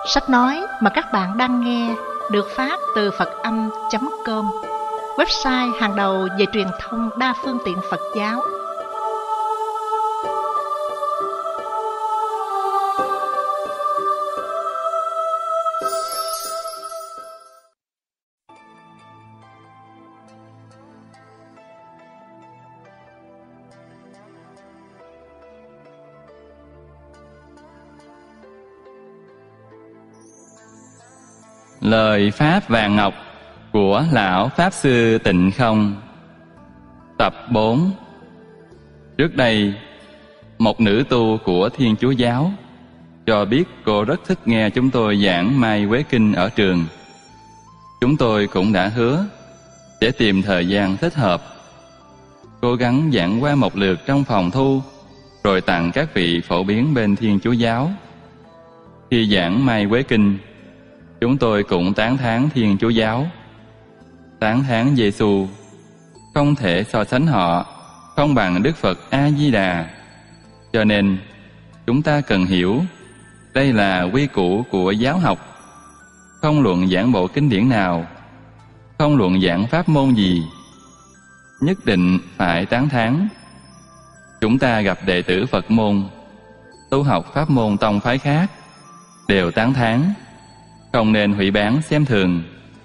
Sách nói mà các bạn đang nghe được phát từ Phật-âm.com, website hàng đầu về truyền thông đa phương tiện Phật giáo. Lời Pháp Vàng Ngọc của Lão Pháp Sư Tịnh Không. Tập 4. Trước đây, một nữ tu của Thiên Chúa Giáo cho biết cô rất thích nghe chúng tôi giảng Mai Quế Kinh ở trường. Chúng tôi cũng đã hứa sẽ tìm thời gian thích hợp, cố gắng giảng qua một lượt trong phòng thu, rồi tặng các vị phổ biến bên Thiên Chúa Giáo. Khi giảng Mai Quế Kinh, chúng tôi cũng tán thán Thiên Chúa Giáo, tán thán Giê-xu, không thể so sánh họ không bằng Đức Phật A-di-đà. Cho nên chúng ta cần hiểu đây là quy củ của giáo học. Không luận giảng bộ kinh điển nào, không luận giảng pháp môn gì, nhất định phải tán thán. Chúng ta gặp đệ tử Phật môn, tu học pháp môn tông phái khác, đều tán thán, không nên hủy bán xem thường.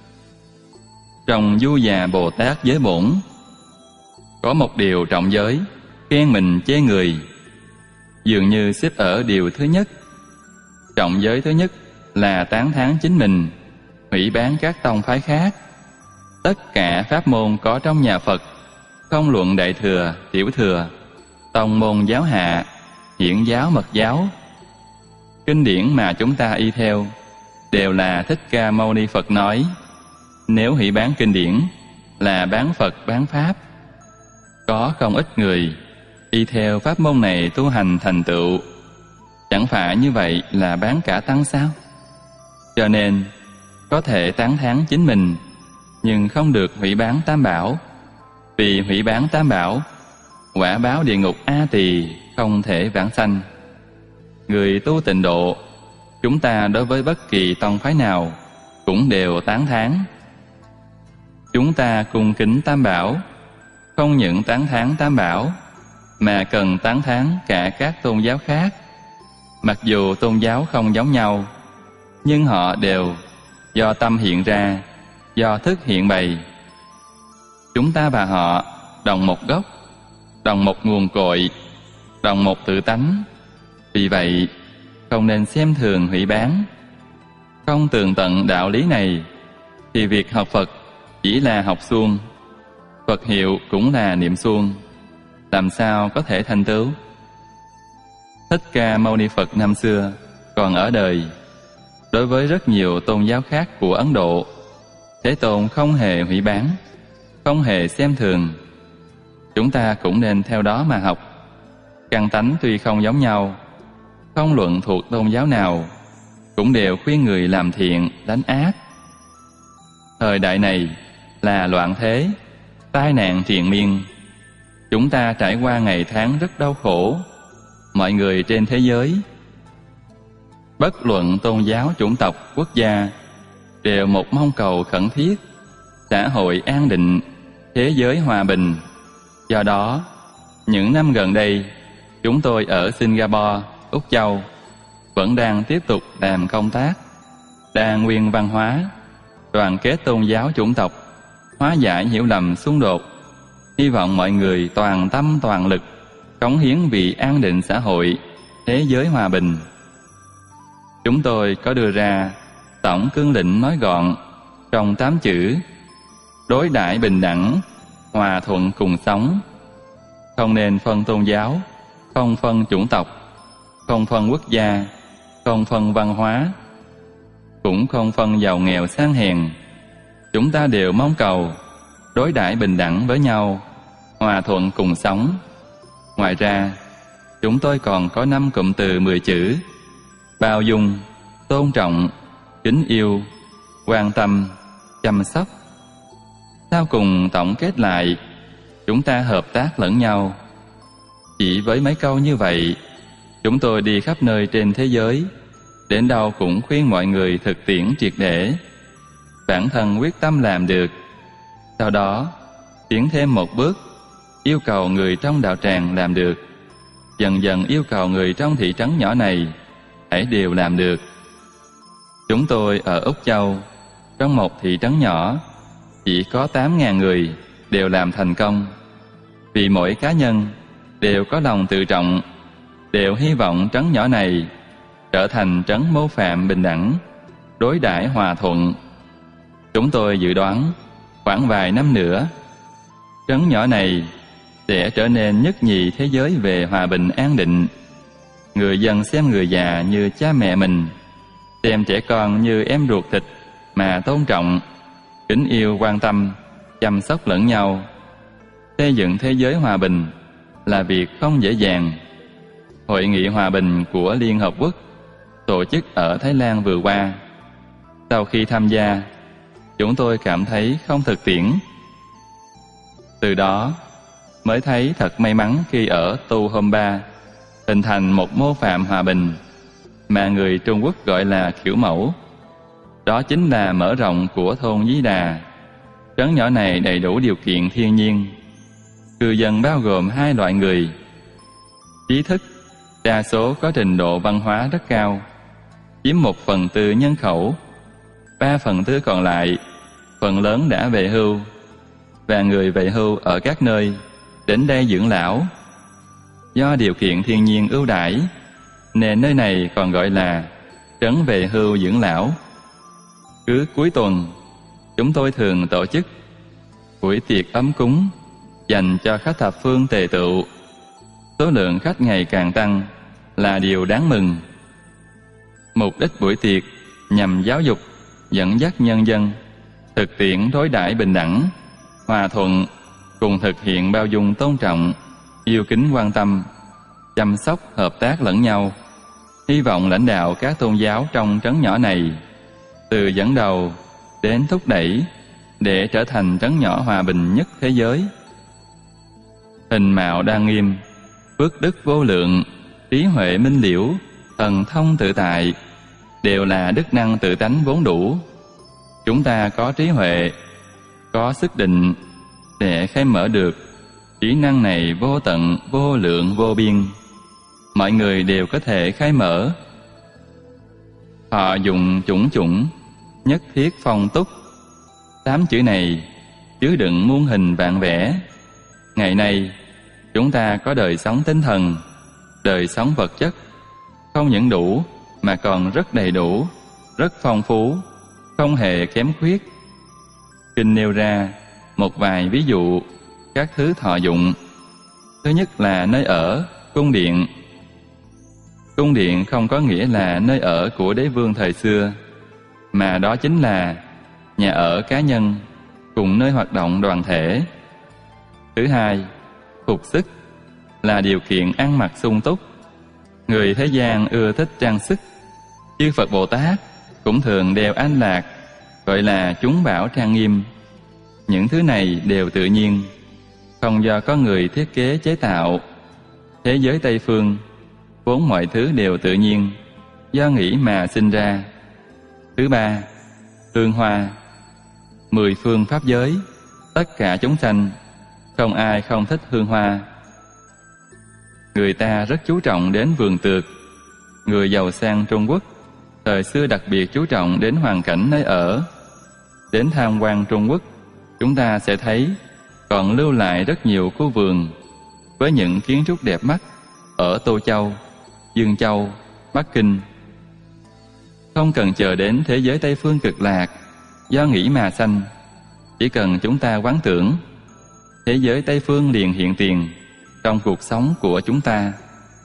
Trong Du Già Bồ Tát Giới Bổn có một điều trọng giới, khen mình chê người, dường như xếp ở điều thứ nhất. Trọng giới thứ nhất là tán thán chính mình, hủy bán các tông phái khác. Tất cả pháp môn có trong nhà Phật, không luận đại thừa, tiểu thừa, tông môn giáo hạ, hiển giáo, mật giáo, kinh điển mà chúng ta y theo đều là Thích Ca Mâu Ni Phật nói. Nếu hủy bán kinh điển là bán Phật bán Pháp. Có không ít người y theo pháp môn này tu hành thành tựu, chẳng phải như vậy là bán cả tăng sao? Cho nên có thể tán thán chính mình, nhưng không được hủy bán Tam Bảo. Vì hủy bán Tam Bảo, quả báo địa ngục A Tỳ không thể vãng sanh. Người tu tịnh độ, chúng ta đối với bất kỳ tông phái nào cũng đều tán thán. Chúng ta cung kính Tam Bảo, không những tán thán Tam Bảo mà cần tán thán cả các tôn giáo khác. Mặc dù tôn giáo không giống nhau, nhưng họ đều do tâm hiện ra, do thức hiện bày. Chúng ta và họ đồng một gốc, đồng một nguồn cội, đồng một tự tánh. Vì vậy không nên xem thường hủy bán. Không tường tận đạo lý này thì việc học Phật chỉ là học suông, Phật hiệu cũng là niệm suông, làm sao có thể thành tựu? Thích Ca Mâu Ni Phật năm xưa còn ở đời, đối với rất nhiều tôn giáo khác của Ấn Độ, Thế Tôn không hề hủy bán, không hề xem thường. Chúng ta cũng nên theo đó mà học. Căn tánh tuy không giống nhau, không luận thuộc tôn giáo nào, cũng đều khuyên người làm thiện, đánh ác. Thời đại này là loạn thế, tai nạn triền miên. Chúng ta trải qua ngày tháng rất đau khổ. Mọi người trên thế giới, bất luận tôn giáo, chủng tộc, quốc gia, đều một mong cầu khẩn thiết xã hội an định, thế giới hòa bình. Do đó, những năm gần đây, chúng tôi ở Singapore, Úc Châu vẫn đang tiếp tục làm công tác đa nguyên văn hóa, đoàn kết tôn giáo chủng tộc, hóa giải hiểu lầm xung đột. Hy vọng mọi người toàn tâm toàn lực cống hiến vì an định xã hội, thế giới hòa bình. Chúng tôi có đưa ra tổng cương lĩnh nói gọn trong 8 chữ: đối đãi bình đẳng, hòa thuận cùng sống. Không nên phân tôn giáo, không phân chủng tộc, không phân quốc gia, không phân văn hóa, cũng không phân giàu nghèo sang hèn. Chúng ta đều mong cầu đối đãi bình đẳng với nhau, hòa thuận cùng sống. Ngoài ra, chúng tôi còn có 5 cụm từ 10 chữ: bao dung, tôn trọng, kính yêu, quan tâm, chăm sóc. Sau cùng tổng kết lại, chúng ta hợp tác lẫn nhau. Chỉ với mấy câu như vậy, chúng tôi đi khắp nơi trên thế giới, đến đâu cũng khuyên mọi người thực tiễn triệt để. Bản thân quyết tâm làm được, sau đó tiến thêm một bước, yêu cầu người trong đạo tràng làm được, dần dần yêu cầu người trong thị trấn nhỏ này hãy đều làm được. Chúng tôi ở Úc Châu, trong một thị trấn nhỏ, chỉ có 8.000 người đều làm thành công, vì mỗi cá nhân đều có lòng tự trọng, đều hy vọng trấn nhỏ này trở thành trấn mô phạm bình đẳng, đối đãi hòa thuận. Chúng tôi dự đoán khoảng vài năm nữa, trấn nhỏ này sẽ trở nên nhất nhì thế giới về hòa bình an định. Người dân xem người già như cha mẹ mình, xem trẻ con như em ruột thịt mà tôn trọng, kính yêu, quan tâm, chăm sóc lẫn nhau. Xây dựng thế giới hòa bình là việc không dễ dàng. Hội nghị hòa bình của Liên Hợp Quốc tổ chức ở Thái Lan vừa qua, sau khi tham gia, chúng tôi cảm thấy không thực tiễn. Từ đó mới thấy thật may mắn khi ở Tu Hôm Ba hình thành một mô phạm hòa bình mà người Trung Quốc gọi là kiểu mẫu. Đó chính là mở rộng của thôn Dí Đà. Trấn nhỏ này đầy đủ điều kiện thiên nhiên. Cư dân bao gồm 2 loại người: trí thức, đa số có trình độ văn hóa rất cao, chiếm 1/4 nhân khẩu, 3/4 còn lại phần lớn đã về hưu, và người về hưu ở các nơi đến đây dưỡng lão. Do điều kiện thiên nhiên ưu đãi nên nơi này còn gọi là trấn về hưu dưỡng lão. Cứ cuối tuần, chúng tôi thường tổ chức buổi tiệc ấm cúng dành cho khách thập phương tề tựu. Số lượng khách ngày càng tăng là điều đáng mừng. Mục đích buổi tiệc nhằm giáo dục, dẫn dắt nhân dân thực tiễn đối đãi bình đẳng, hòa thuận, cùng thực hiện bao dung tôn trọng, yêu kính quan tâm, chăm sóc hợp tác lẫn nhau. Hy vọng lãnh đạo các tôn giáo trong trấn nhỏ này, từ dẫn đầu đến thúc đẩy, để trở thành trấn nhỏ hòa bình nhất thế giới. Hình mạo đa nghiêm, phước đức vô lượng, trí huệ minh liễu, thần thông tự tại, đều là đức năng tự tánh vốn đủ. Chúng ta có trí huệ, có sức định để khai mở được trí năng này vô tận, vô lượng, vô biên. Mọi người đều có thể khai mở. Họ dùng chủng chủng, nhất thiết phong túc. 8 chữ này chứa đựng muôn hình vạn vẻ. Ngày nay, chúng ta có đời sống tinh thần, đời sống vật chất, không những đủ mà còn rất đầy đủ, rất phong phú, không hề kém khuyết. Kinh nêu ra một vài ví dụ các thứ thọ dụng. Thứ nhất là nơi ở, cung điện. Cung điện không có nghĩa là nơi ở của đế vương thời xưa, mà đó chính là nhà ở cá nhân cùng nơi hoạt động đoàn thể. Thứ hai, phục sức là điều kiện ăn mặc sung túc. Người thế gian ưa thích trang sức. Chư Phật Bồ Tát cũng thường đeo an lạc, gọi là chúng bảo trang nghiêm. Những thứ này đều tự nhiên, không do có người thiết kế chế tạo. Thế giới Tây Phương vốn mọi thứ đều tự nhiên, do nghĩ mà sinh ra. Thứ ba, hương hoa. 10 phương pháp giới, tất cả chúng sanh, không ai không thích hương hoa. Người ta rất chú trọng đến vườn tược. Người giàu sang Trung Quốc thời xưa đặc biệt chú trọng đến hoàn cảnh nơi ở. Đến tham quan Trung Quốc, chúng ta sẽ thấy còn lưu lại rất nhiều khu vườn với những kiến trúc đẹp mắt ở Tô Châu, Dương Châu, Bắc Kinh. Không cần chờ đến thế giới Tây Phương cực lạc do nghĩ mà sanh, chỉ cần chúng ta quán tưởng, thế giới Tây Phương liền hiện tiền trong cuộc sống của chúng ta.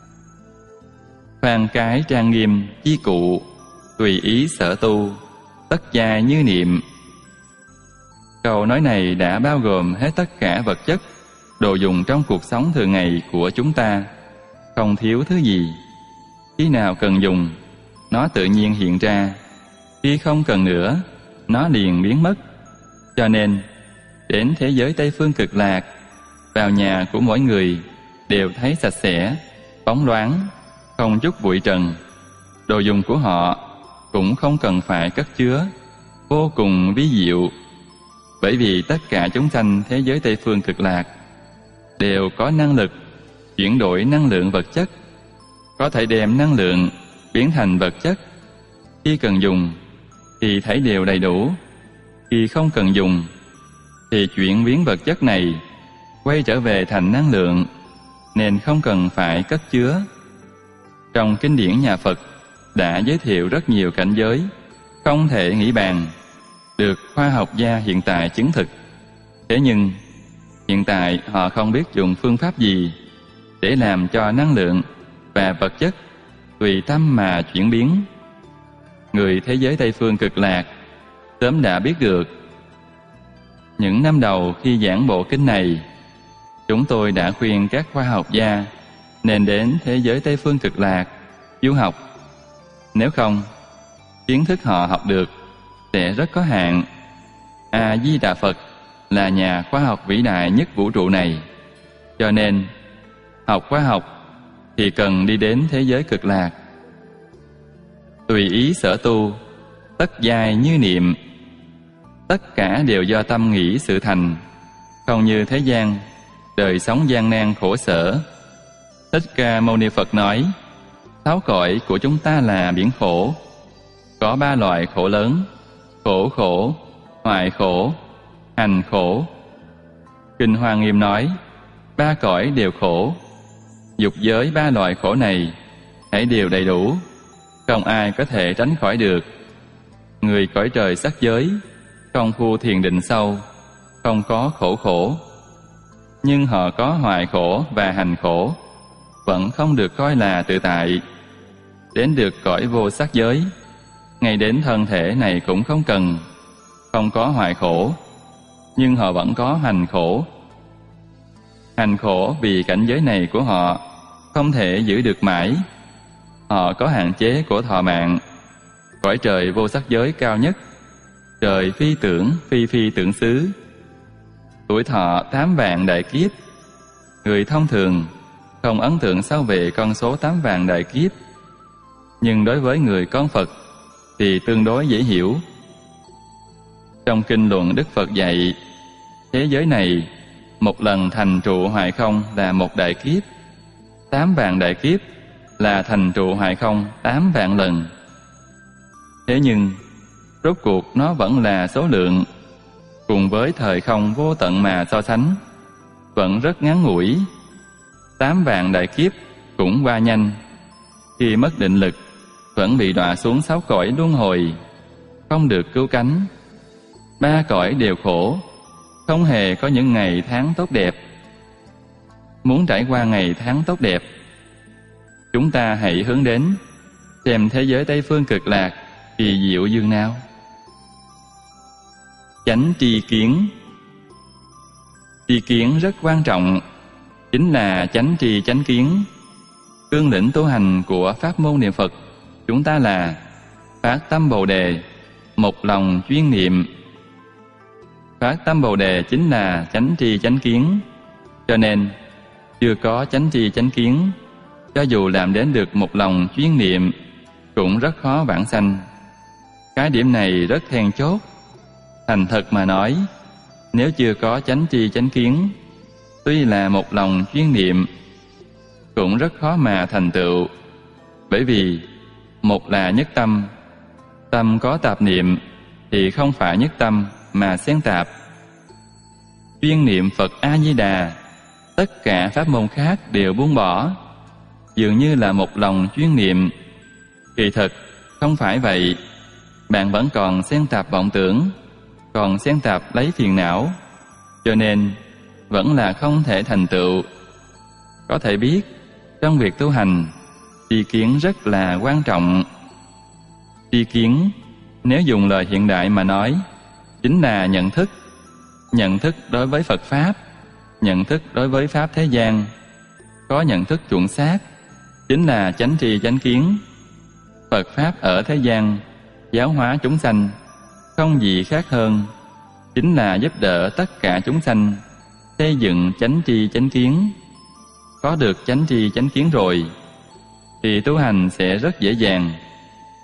Khoan cái trang nghiêm chi cụ, tùy ý sở tu, tất gia như niệm. Câu nói này đã bao gồm hết tất cả vật chất, đồ dùng trong cuộc sống thường ngày của chúng ta, không thiếu thứ gì. Khi nào cần dùng, nó tự nhiên hiện ra. Khi không cần nữa, nó liền biến mất. Cho nên, đến thế giới Tây Phương cực lạc, vào nhà của mỗi người đều thấy sạch sẽ, bóng loáng, không chút bụi trần. đồ dùng của họ cũng không cần phải cất chứa, vô cùng vi diệu. Bởi vì tất cả chúng sanh thế giới Tây Phương Cực Lạc đều có năng lực chuyển đổi năng lượng vật chất, có thể đem năng lượng biến thành vật chất. Khi cần dùng thì thấy đều đầy đủ, khi không cần dùng thì chuyển biến vật chất này quay trở về thành năng lượng, nên không cần phải cất chứa. Trong kinh điển nhà Phật đã giới thiệu rất nhiều cảnh giới không thể nghĩ bàn, được khoa học gia hiện tại chứng thực. Thế nhưng hiện tại họ không biết dùng phương pháp gì để làm cho năng lượng và vật chất tùy tâm mà chuyển biến. Người thế giới Tây Phương Cực Lạc sớm đã biết được. Những năm đầu khi giảng bộ kinh này, chúng tôi đã khuyên các khoa học gia nên đến thế giới Tây Phương Cực Lạc du học. Nếu không, kiến thức họ học được sẽ rất có hạn. A-di-đà Phật là nhà khoa học vĩ đại nhất vũ trụ này, cho nên học khoa học thì cần đi đến thế giới Cực Lạc. Tùy ý sở tu, tất giai như niệm. Tất cả đều do tâm nghĩ sự thành, không như thế gian, đời sống gian nan khổ sở. Thích Ca Mâu Ni Phật nói, 6 cõi của chúng ta là biển khổ. Có 3 loại khổ lớn: khổ khổ, hoại khổ, hành khổ. Kinh Hoa Nghiêm nói, 3 cõi đều khổ. Dục giới 3 loại khổ này hãy đều đầy đủ, không ai có thể tránh khỏi được. Người cõi trời sắc giới, công phu thiền định sâu, không có khổ khổ, nhưng họ có hoại khổ và hành khổ, vẫn không được coi là tự tại. Đến được cõi vô sắc giới, ngay đến thân thể này cũng không cần, không có hoại khổ, nhưng họ vẫn có hành khổ. Hành khổ vì cảnh giới này của họ không thể giữ được mãi. Họ có hạn chế của thọ mạng. Cõi trời vô sắc giới cao nhất, trời phi tưởng phi phi tưởng xứ, tuổi thọ 8 vạn đại kiếp. Người thông thường không ấn tượng sâu về con số 8 vạn đại kiếp, nhưng đối với người con Phật thì tương đối dễ hiểu. Trong kinh luận Đức Phật dạy, thế giới này một lần thành trụ hoại không là 1 đại kiếp, 8 vạn đại kiếp là thành trụ hoại không 8 vạn lần. Thế nhưng rốt cuộc nó vẫn là số lượng, cùng với thời không vô tận mà so sánh, vẫn rất ngắn ngủi. 8 vạn đại kiếp cũng qua nhanh. Khi mất định lực, vẫn bị đọa xuống 6 cõi luân hồi, không được cứu cánh. 3 cõi đều khổ, không hề có những ngày tháng tốt đẹp. Muốn trải qua ngày tháng tốt đẹp, chúng ta hãy hướng đến xem thế giới Tây Phương Cực Lạc kỳ diệu dường nào. Chánh tri kiến. Tri kiến rất quan trọng, chính là chánh tri chánh kiến. Cương lĩnh tu hành của pháp môn niệm Phật chúng ta là phát tâm Bồ Đề, một lòng chuyên niệm. Phát tâm Bồ Đề chính là chánh tri chánh kiến. Cho nên chưa có chánh tri chánh kiến, cho dù làm đến được một lòng chuyên niệm cũng rất khó vãng sanh. Cái điểm này rất then chốt. Thành thật mà nói, nếu chưa có chánh tri chánh kiến, tuy là một lòng chuyên niệm cũng rất khó mà thành tựu. Bởi vì một là nhất tâm, tâm có tạp niệm thì không phải nhất tâm mà xen tạp. Chuyên niệm Phật A-di-đà, tất cả pháp môn khác đều buông bỏ, dường như là một lòng chuyên niệm. Kỳ thực không phải vậy, bạn vẫn còn xen tạp vọng tưởng, còn xen tạp lấy phiền não, cho nên vẫn là không thể thành tựu. Có thể biết, trong việc tu hành, tri kiến rất là quan trọng. Tri kiến, nếu dùng lời hiện đại mà nói, chính là nhận thức. Nhận thức đối với Phật Pháp, nhận thức đối với Pháp thế gian. Có nhận thức chuẩn xác, chính là chánh tri chánh kiến. Phật Pháp ở thế gian, giáo hóa chúng sanh, không gì khác hơn, chính là giúp đỡ tất cả chúng sanh xây dựng chánh tri chánh kiến. Có được chánh tri chánh kiến rồi, thì tu hành sẽ rất dễ dàng,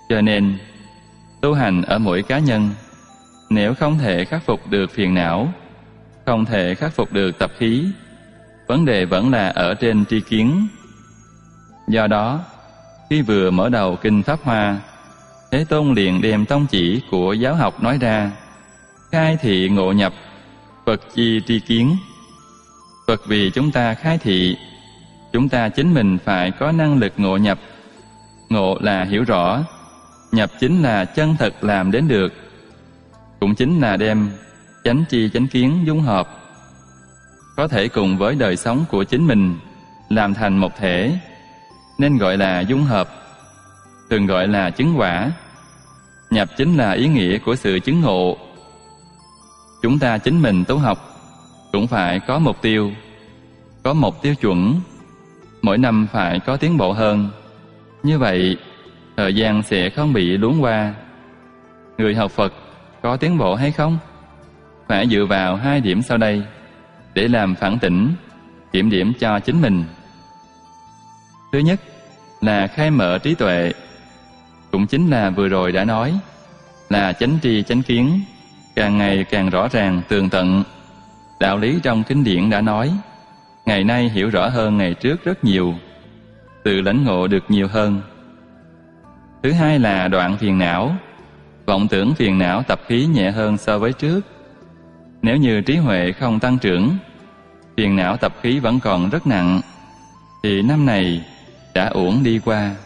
Cho nên, tu hành ở mỗi cá nhân, nếu không thể khắc phục được phiền não, không thể khắc phục được tập khí, vấn đề vẫn là ở trên tri kiến. Do đó, khi vừa mở đầu Kinh Pháp Hoa, Thế Tôn liền đem tông chỉ của giáo học nói ra: khai thị ngộ nhập, Phật chi tri kiến. Phật vì chúng ta khai thị, chúng ta chính mình phải có năng lực ngộ nhập. Ngộ là hiểu rõ, nhập chính là chân thật làm đến được, cũng chính là đem chánh tri chánh kiến dung hợp, có thể cùng với đời sống của chính mình làm thành một thể, nên gọi là dung hợp, thường gọi là chứng quả. Nhập chính là ý nghĩa của sự chứng ngộ. Chúng ta chính mình tu học cũng phải có mục tiêu, có một tiêu chuẩn, mỗi năm phải có tiến bộ hơn. Như vậy, thời gian sẽ không bị luống qua. Người học Phật có tiến bộ hay không? Phải dựa vào 2 điểm sau đây để làm phản tỉnh, kiểm điểm cho chính mình. Thứ nhất là khai mở trí tuệ, cũng chính là vừa rồi đã nói, là chánh tri chánh kiến, càng ngày càng rõ ràng tường tận. Đạo lý trong kinh điển đã nói, ngày nay hiểu rõ hơn ngày trước rất nhiều, tự lãnh ngộ được nhiều hơn. Thứ hai là đoạn phiền não, vọng tưởng phiền não tập khí nhẹ hơn so với trước. Nếu như trí huệ không tăng trưởng, phiền não tập khí vẫn còn rất nặng, thì năm này đã uổng đi qua.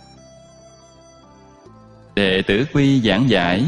Đệ tử Quy giảng giải.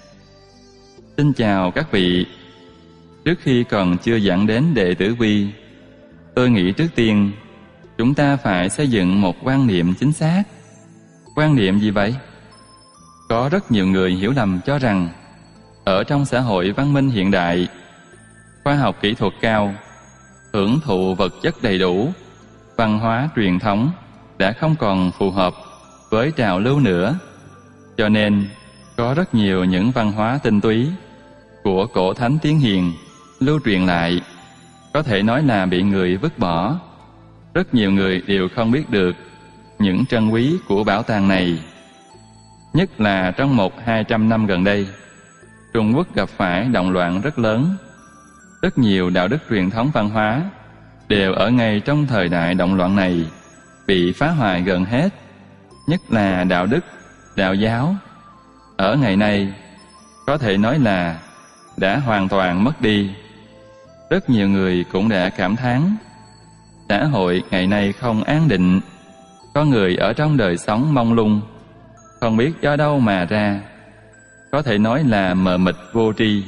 Xin chào các vị. Trước khi còn chưa giảng đến đệ tử Quy, tôi nghĩ trước tiên chúng ta phải xây dựng một quan niệm chính xác. Quan niệm gì vậy? Có rất nhiều người hiểu lầm cho rằng ở trong xã hội văn minh hiện đại, khoa học kỹ thuật cao, hưởng thụ vật chất đầy đủ, văn hóa truyền thống đã không còn phù hợp với trào lưu nữa. Cho nên, có rất nhiều những văn hóa tinh túy của cổ thánh tiên hiền lưu truyền lại, có thể nói là bị người vứt bỏ. Rất nhiều người đều không biết được những trân quý của bảo tàng này. Nhất là trong 100-200 năm gần đây, Trung Quốc gặp phải động loạn rất lớn. Rất nhiều đạo đức truyền thống văn hóa đều ở ngay trong thời đại động loạn này bị phá hoại gần hết. Nhất là đạo đức, đạo giáo, ở ngày nay có thể nói là đã hoàn toàn mất đi. Rất nhiều người cũng đã cảm thán, xã hội ngày nay không an định, con người ở trong đời sống mông lung, không biết do đâu mà ra, có thể nói là mờ mịt vô tri.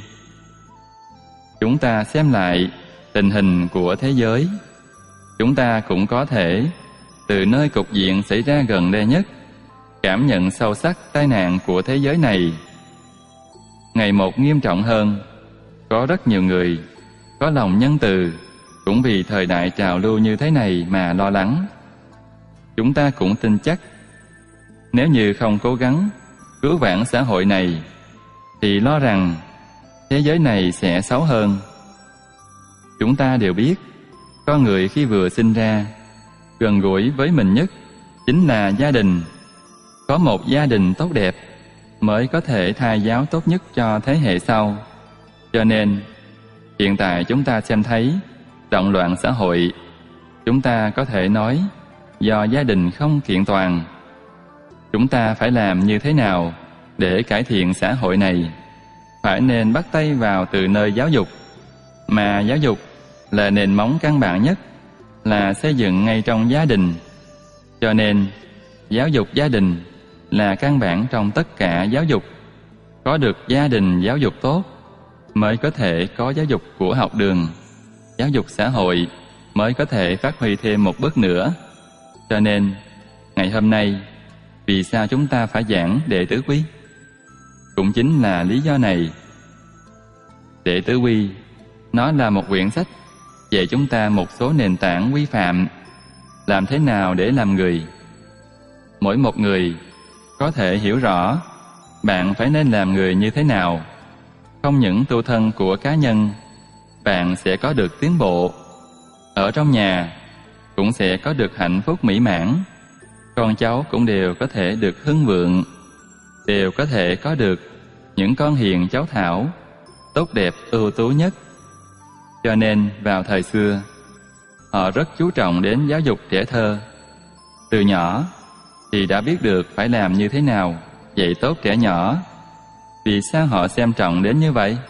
Chúng ta xem lại tình hình của thế giới, chúng ta cũng có thể từ nơi cục diện xảy ra gần đây nhất cảm nhận sâu sắc tai nạn của thế giới này. Ngày một nghiêm trọng hơn, có rất nhiều người có lòng nhân từ cũng vì thời đại trào lưu như thế này mà lo lắng. Chúng ta cũng tin chắc, nếu như không cố gắng cứu vãn xã hội này, thì lo rằng thế giới này sẽ xấu hơn. Chúng ta đều biết, con người khi vừa sinh ra, gần gũi với mình nhất chính là gia đình. Có một gia đình tốt đẹp mới có thể thai giáo tốt nhất cho thế hệ sau. Cho nên, hiện tại chúng ta xem thấy động loạn xã hội, chúng ta có thể nói do gia đình không kiện toàn. Chúng ta phải làm như thế nào để cải thiện xã hội này? Phải nên bắt tay vào từ nơi giáo dục, mà giáo dục là nền móng căn bản nhất, là xây dựng ngay trong gia đình. Cho nên, giáo dục gia đình là căn bản trong tất cả giáo dục. Có được gia đình giáo dục tốt mới có thể có giáo dục của học đường, giáo dục xã hội mới có thể phát huy thêm một bước nữa. Cho nên, ngày hôm nay, vì sao chúng ta phải giảng Đệ Tử Quy? Cũng chính là lý do này. Đệ Tử Quy, nó là một quyển sách dạy chúng ta một số nền tảng quy phạm, làm thế nào để làm người. Mỗi một người có thể hiểu rõ bạn phải nên làm người như thế nào. Không những tu thân của cá nhân, bạn sẽ có được tiến bộ. Ở trong nhà cũng sẽ có được hạnh phúc mỹ mãn. Con cháu cũng đều có thể được hưng vượng. đều có thể có được những con hiền cháu thảo, tốt đẹp ưu tú nhất. Cho nên vào thời xưa, họ rất chú trọng đến giáo dục trẻ thơ. Từ nhỏ thì đã biết được phải làm như thế nào dạy tốt trẻ nhỏ. Vì sao họ xem trọng đến như vậy?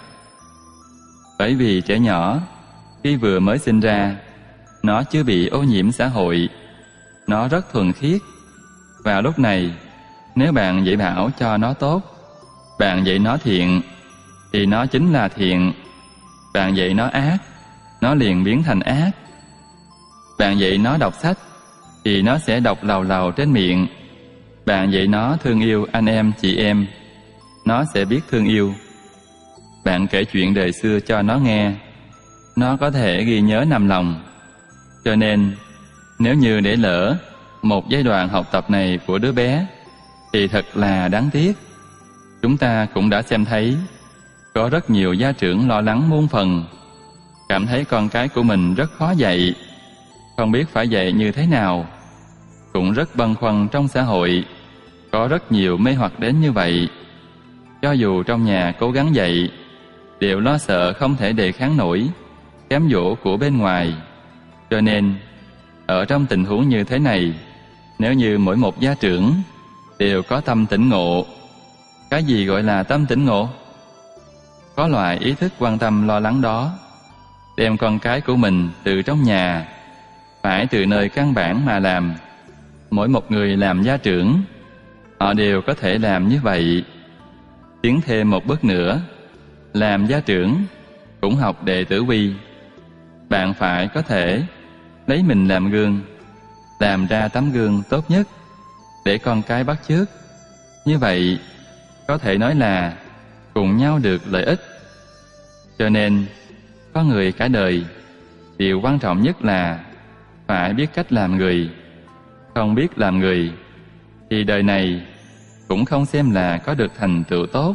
Bởi vì trẻ nhỏ khi vừa mới sinh ra, nó chưa bị ô nhiễm xã hội, nó rất thuần khiết. Vào lúc này, nếu bạn dạy bảo cho nó tốt, bạn dạy nó thiện, thì nó chính là thiện. Bạn dạy nó ác, nó liền biến thành ác. Bạn dạy nó đọc sách, thì nó sẽ đọc làu làu trên miệng. Bạn dạy nó thương yêu anh em chị em, nó sẽ biết thương yêu. Bạn kể chuyện đời xưa cho nó nghe, nó có thể ghi nhớ nằm lòng. Cho nên, nếu như để lỡ một giai đoạn học tập này của đứa bé, thì thật là đáng tiếc. Chúng ta cũng đã xem thấy, có rất nhiều gia trưởng lo lắng muôn phần, cảm thấy con cái của mình rất khó dạy, không biết phải dạy như thế nào. Cũng rất băn khoăn trong xã hội, có rất nhiều mê hoặc đến như vậy. Cho dù trong nhà cố gắng dạy, đều lo sợ không thể đề kháng nổi cám dỗ của bên ngoài. Cho nên, ở trong tình huống như thế này, nếu như mỗi một gia trưởng đều có tâm tỉnh ngộ. Cái gì gọi là tâm tỉnh ngộ? Có loại ý thức quan tâm lo lắng đó, đem con cái của mình từ trong nhà, phải từ nơi căn bản mà làm. Mỗi một người làm gia trưởng, họ đều có thể làm như vậy. Tiến thêm một bước nữa, làm gia trưởng cũng học đệ tử quy. Bạn phải có thể lấy mình làm gương, làm ra tấm gương tốt nhất để con cái bắt chước. Như vậy có thể nói là cùng nhau được lợi ích. Cho nên có người cả đời, điều quan trọng nhất là phải biết cách làm người. Không biết làm người thì đời này cũng không xem là có được thành tựu tốt.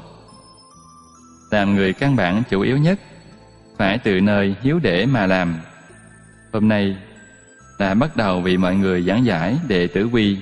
Làm người căn bản chủ yếu nhất phải từ nơi hiếu để mà làm. Hôm nay đã bắt đầu vì mọi người giảng giải đệ tử quy.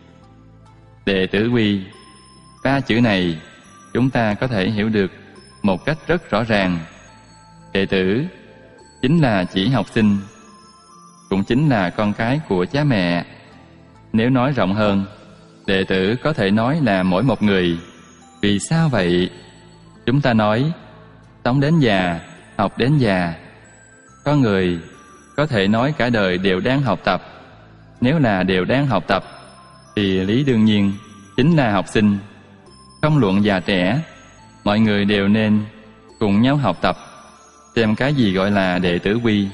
Đệ tử quy, 3 chữ này chúng ta có thể hiểu được một cách rất rõ ràng. Đệ tử chính là chỉ học sinh, cũng chính là con cái của cha mẹ. Nếu nói rộng hơn, đệ tử có thể nói là mỗi một người. Vì sao vậy? Chúng ta nói sống đến già, học đến già. Có người có thể nói cả đời đều đang học tập. Nếu là đều đang học tập, thì lý đương nhiên chính là học sinh. Không luận già trẻ, mọi người đều nên cùng nhau học tập. Xem cái gì gọi là đệ tử quy.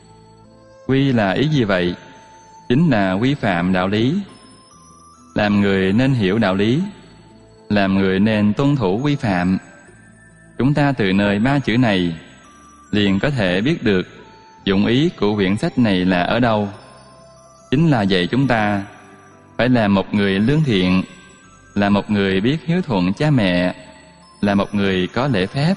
Quy là ý gì vậy? Chính là quy phạm đạo lý. Làm người nên hiểu đạo lý, làm người nên tuân thủ quy phạm. Chúng ta từ nơi 3 chữ này liền có thể biết được dụng ý của quyển sách này là ở đâu. Chính là dạy chúng ta phải là một người lương thiện, là một người biết hiếu thuận cha mẹ, là một người có lễ phép.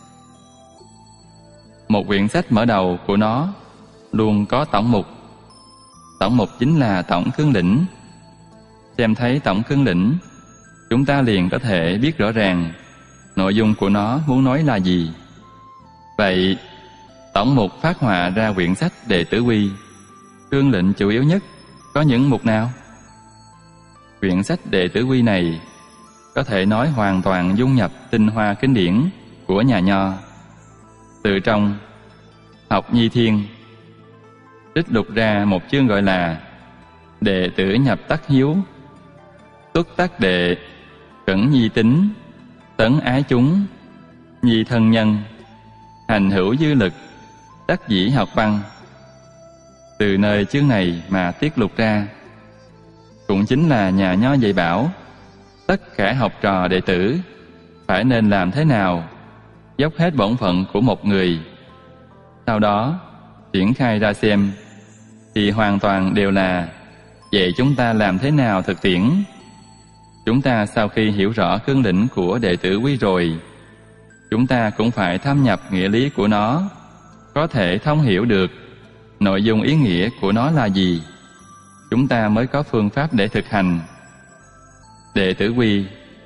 Một quyển sách mở đầu của nó luôn có tổng mục. Tổng mục chính là tổng cương lĩnh. Xem thấy tổng cương lĩnh, chúng ta liền có thể biết rõ ràng nội dung của nó muốn nói là gì. Vậy, tổng mục phát họa ra quyển sách đệ tử quy. Cương lĩnh chủ yếu nhất có những mục nào? Quyển sách đệ tử quy này có thể nói hoàn toàn dung nhập tinh hoa kinh điển của nhà Nho. Từ trong Học Nhi Thiên trích lục ra một chương gọi là Đệ tử nhập tắc hiếu, tuất tác đệ, cẩn nhi tính, tấn ái chúng, nhi thân nhân, hành hữu dư lực, đắc dĩ học văn. Từ nơi chương này mà tiết lục ra, cũng chính là nhà Nho dạy bảo tất cả học trò đệ tử phải nên làm thế nào, dốc hết bổn phận của một người. Sau đó triển khai ra xem, thì hoàn toàn đều là dạy chúng ta làm thế nào thực tiễn. Chúng ta sau khi hiểu rõ cương lĩnh của đệ tử quy rồi, chúng ta cũng phải thâm nhập nghĩa lý của nó, có thể thông hiểu được nội dung ý nghĩa của nó là gì. Chúng ta mới có phương pháp để thực hành. Đệ tử quy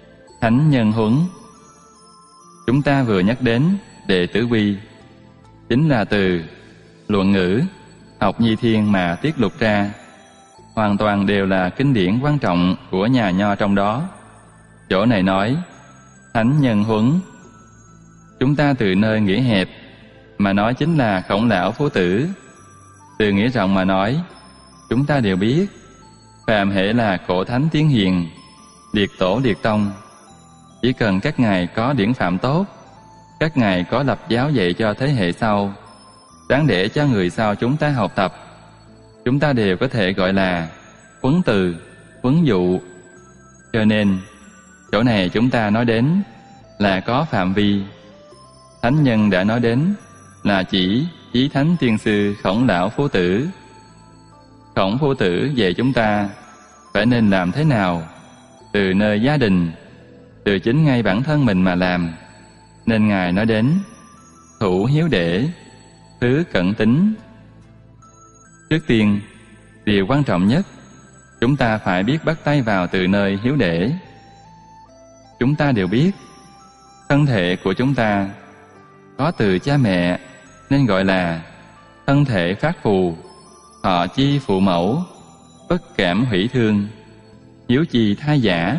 Thánh nhân huấn. Chúng ta vừa nhắc đến Đệ Tử Quy, chính là từ Luận Ngữ, Học Nhi Thiên mà tiết lục ra, hoàn toàn đều là kinh điển quan trọng của nhà Nho trong đó. Chỗ này nói thánh nhân huấn, chúng ta từ nơi nghĩa hẹp mà nói chính là Khổng Lão Phu Tử, từ nghĩa rộng mà nói chúng ta đều biết, phàm hễ là cổ thánh tiến hiền, liệt tổ liệt tông, chỉ cần các ngài có điển phạm tốt, các ngài có lập giáo dạy cho thế hệ sau, đáng để cho người sau chúng ta học tập, chúng ta đều có thể gọi là huấn từ, huấn dụ. Cho nên chỗ này chúng ta nói đến là có phạm vi. Thánh nhân đã nói đến là chỉ Chí Thánh Tiên Sư Khổng Lão Phu Tử. Khổng Phu Tử về chúng ta phải nên làm thế nào, từ nơi gia đình, từ chính ngay bản thân mình mà làm, nên Ngài nói đến thủ hiếu đệ, thứ cẩn tính. Trước tiên, điều quan trọng nhất, chúng ta phải biết bắt tay vào từ nơi hiếu đệ. Chúng ta đều biết, thân thể của chúng ta có từ cha mẹ nên gọi là thân thể phát phù, họ chi phụ mẫu, bất cảm hủy thương, hiếu chi thai giả.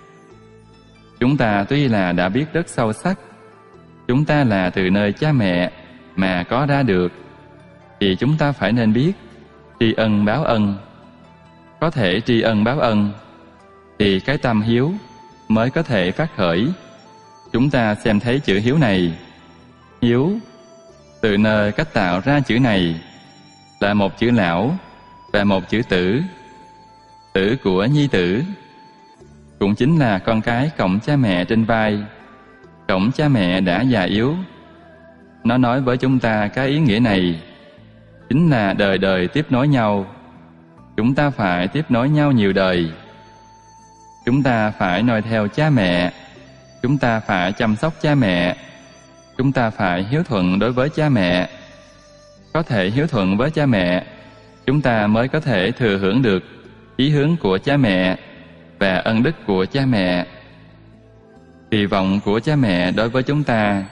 Chúng ta tuy là đã biết rất sâu sắc, chúng ta là từ nơi cha mẹ mà có ra được, thì chúng ta phải nên biết tri ân báo ân. Có thể tri ân báo ân, thì cái tâm hiếu mới có thể phát khởi. Chúng ta xem thấy chữ hiếu này, hiếu từ nơi cách tạo ra chữ này là một chữ lão và một chữ tử. Tử của nhi tử cũng chính là con cái cộng cha mẹ trên vai, cộng cha mẹ đã già yếu. Nó nói với chúng ta cái ý nghĩa này, chính là đời đời tiếp nối nhau. Chúng ta phải tiếp nối nhau nhiều đời. Chúng ta phải noi theo cha mẹ, chúng ta phải chăm sóc cha mẹ, chúng ta phải hiếu thuận đối với cha mẹ. Có thể hiếu thuận với cha mẹ, chúng ta mới có thể thừa hưởng được chí hướng của cha mẹ và ân đức của cha mẹ. Kỳ vọng của cha mẹ đối với chúng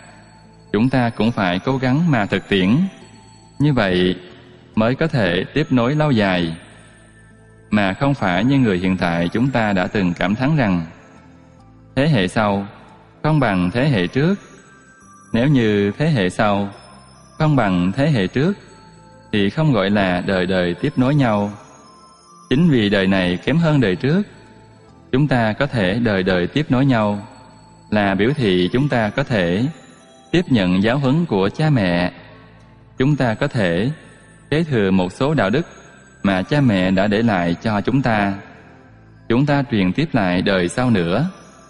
ta cũng phải cố gắng mà thực tiễn. Như vậy mới có thể tiếp nối lâu dài, mà không phải như người hiện tại chúng ta đã từng cảm thán rằng thế hệ sau không bằng thế hệ trước. Nếu như thế hệ sau không bằng thế hệ trước thì không gọi là đời đời tiếp nối nhau. Chính vì đời này kém hơn đời trước, chúng ta có thể đời đời tiếp nối nhau, là biểu thị chúng ta có thể tiếp nhận giáo huấn của cha mẹ. Chúng ta có thể kế thừa một số đạo đức mà cha mẹ đã để lại cho chúng ta. Chúng ta truyền tiếp lại đời sau nữa.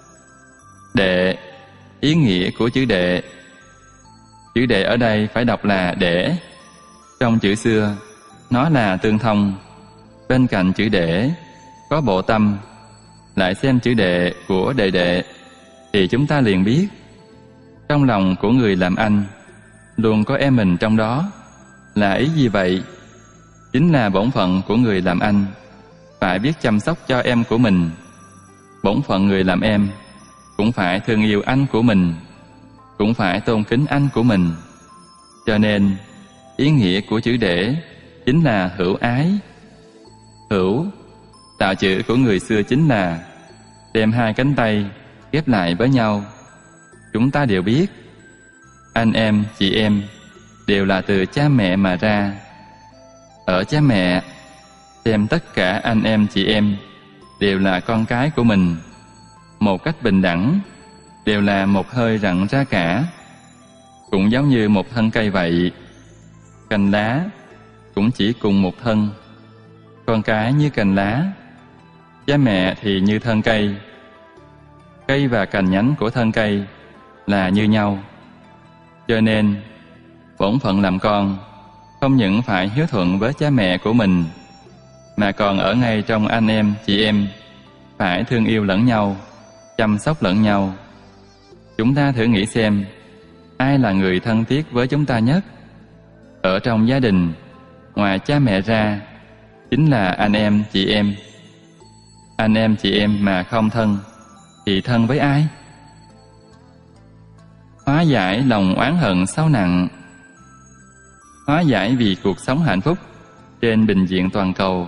Đệ, ý nghĩa của chữ đệ. Chữ đệ ở đây phải đọc là để. Trong chữ xưa, nó là tương thông. Bên cạnh chữ để có bộ tâm. Lại xem chữ đệ của đệ đệ, thì chúng ta liền biết trong lòng của người làm anh luôn có em mình trong đó. Là ý gì vậy? Chính là bổn phận của người làm anh phải biết chăm sóc cho em của mình. Bổn phận người làm em cũng phải thương yêu anh của mình, cũng phải tôn kính anh của mình. Cho nên ý nghĩa của chữ để chính là hữu ái. Hữu, tạo chữ của người xưa chính là đem hai cánh tay ghép lại với nhau. Chúng ta đều biết anh em, chị em đều là từ cha mẹ mà ra. Ở cha mẹ, xem tất cả anh em chị em đều là con cái của mình, một cách bình đẳng, đều là một hơi rặng ra cả. Cũng giống như một thân cây vậy, cành lá cũng chỉ cùng một thân, con cái như cành lá, cha mẹ thì như thân cây. Cây và cành nhánh của thân cây là như nhau. Cho nên bổn phận làm con không những phải hiếu thuận với cha mẹ của mình, mà còn ở ngay trong anh em, chị em phải thương yêu lẫn nhau, chăm sóc lẫn nhau. Chúng ta thử nghĩ xem, ai là người thân thiết với chúng ta nhất? Ở trong gia đình, ngoài cha mẹ ra, chính là anh em, chị em. Anh em, chị em mà không thân thì thân với ai? Hóa giải lòng oán hận sâu nặng. Hóa giải vì cuộc sống hạnh phúc trên bình diện toàn cầu.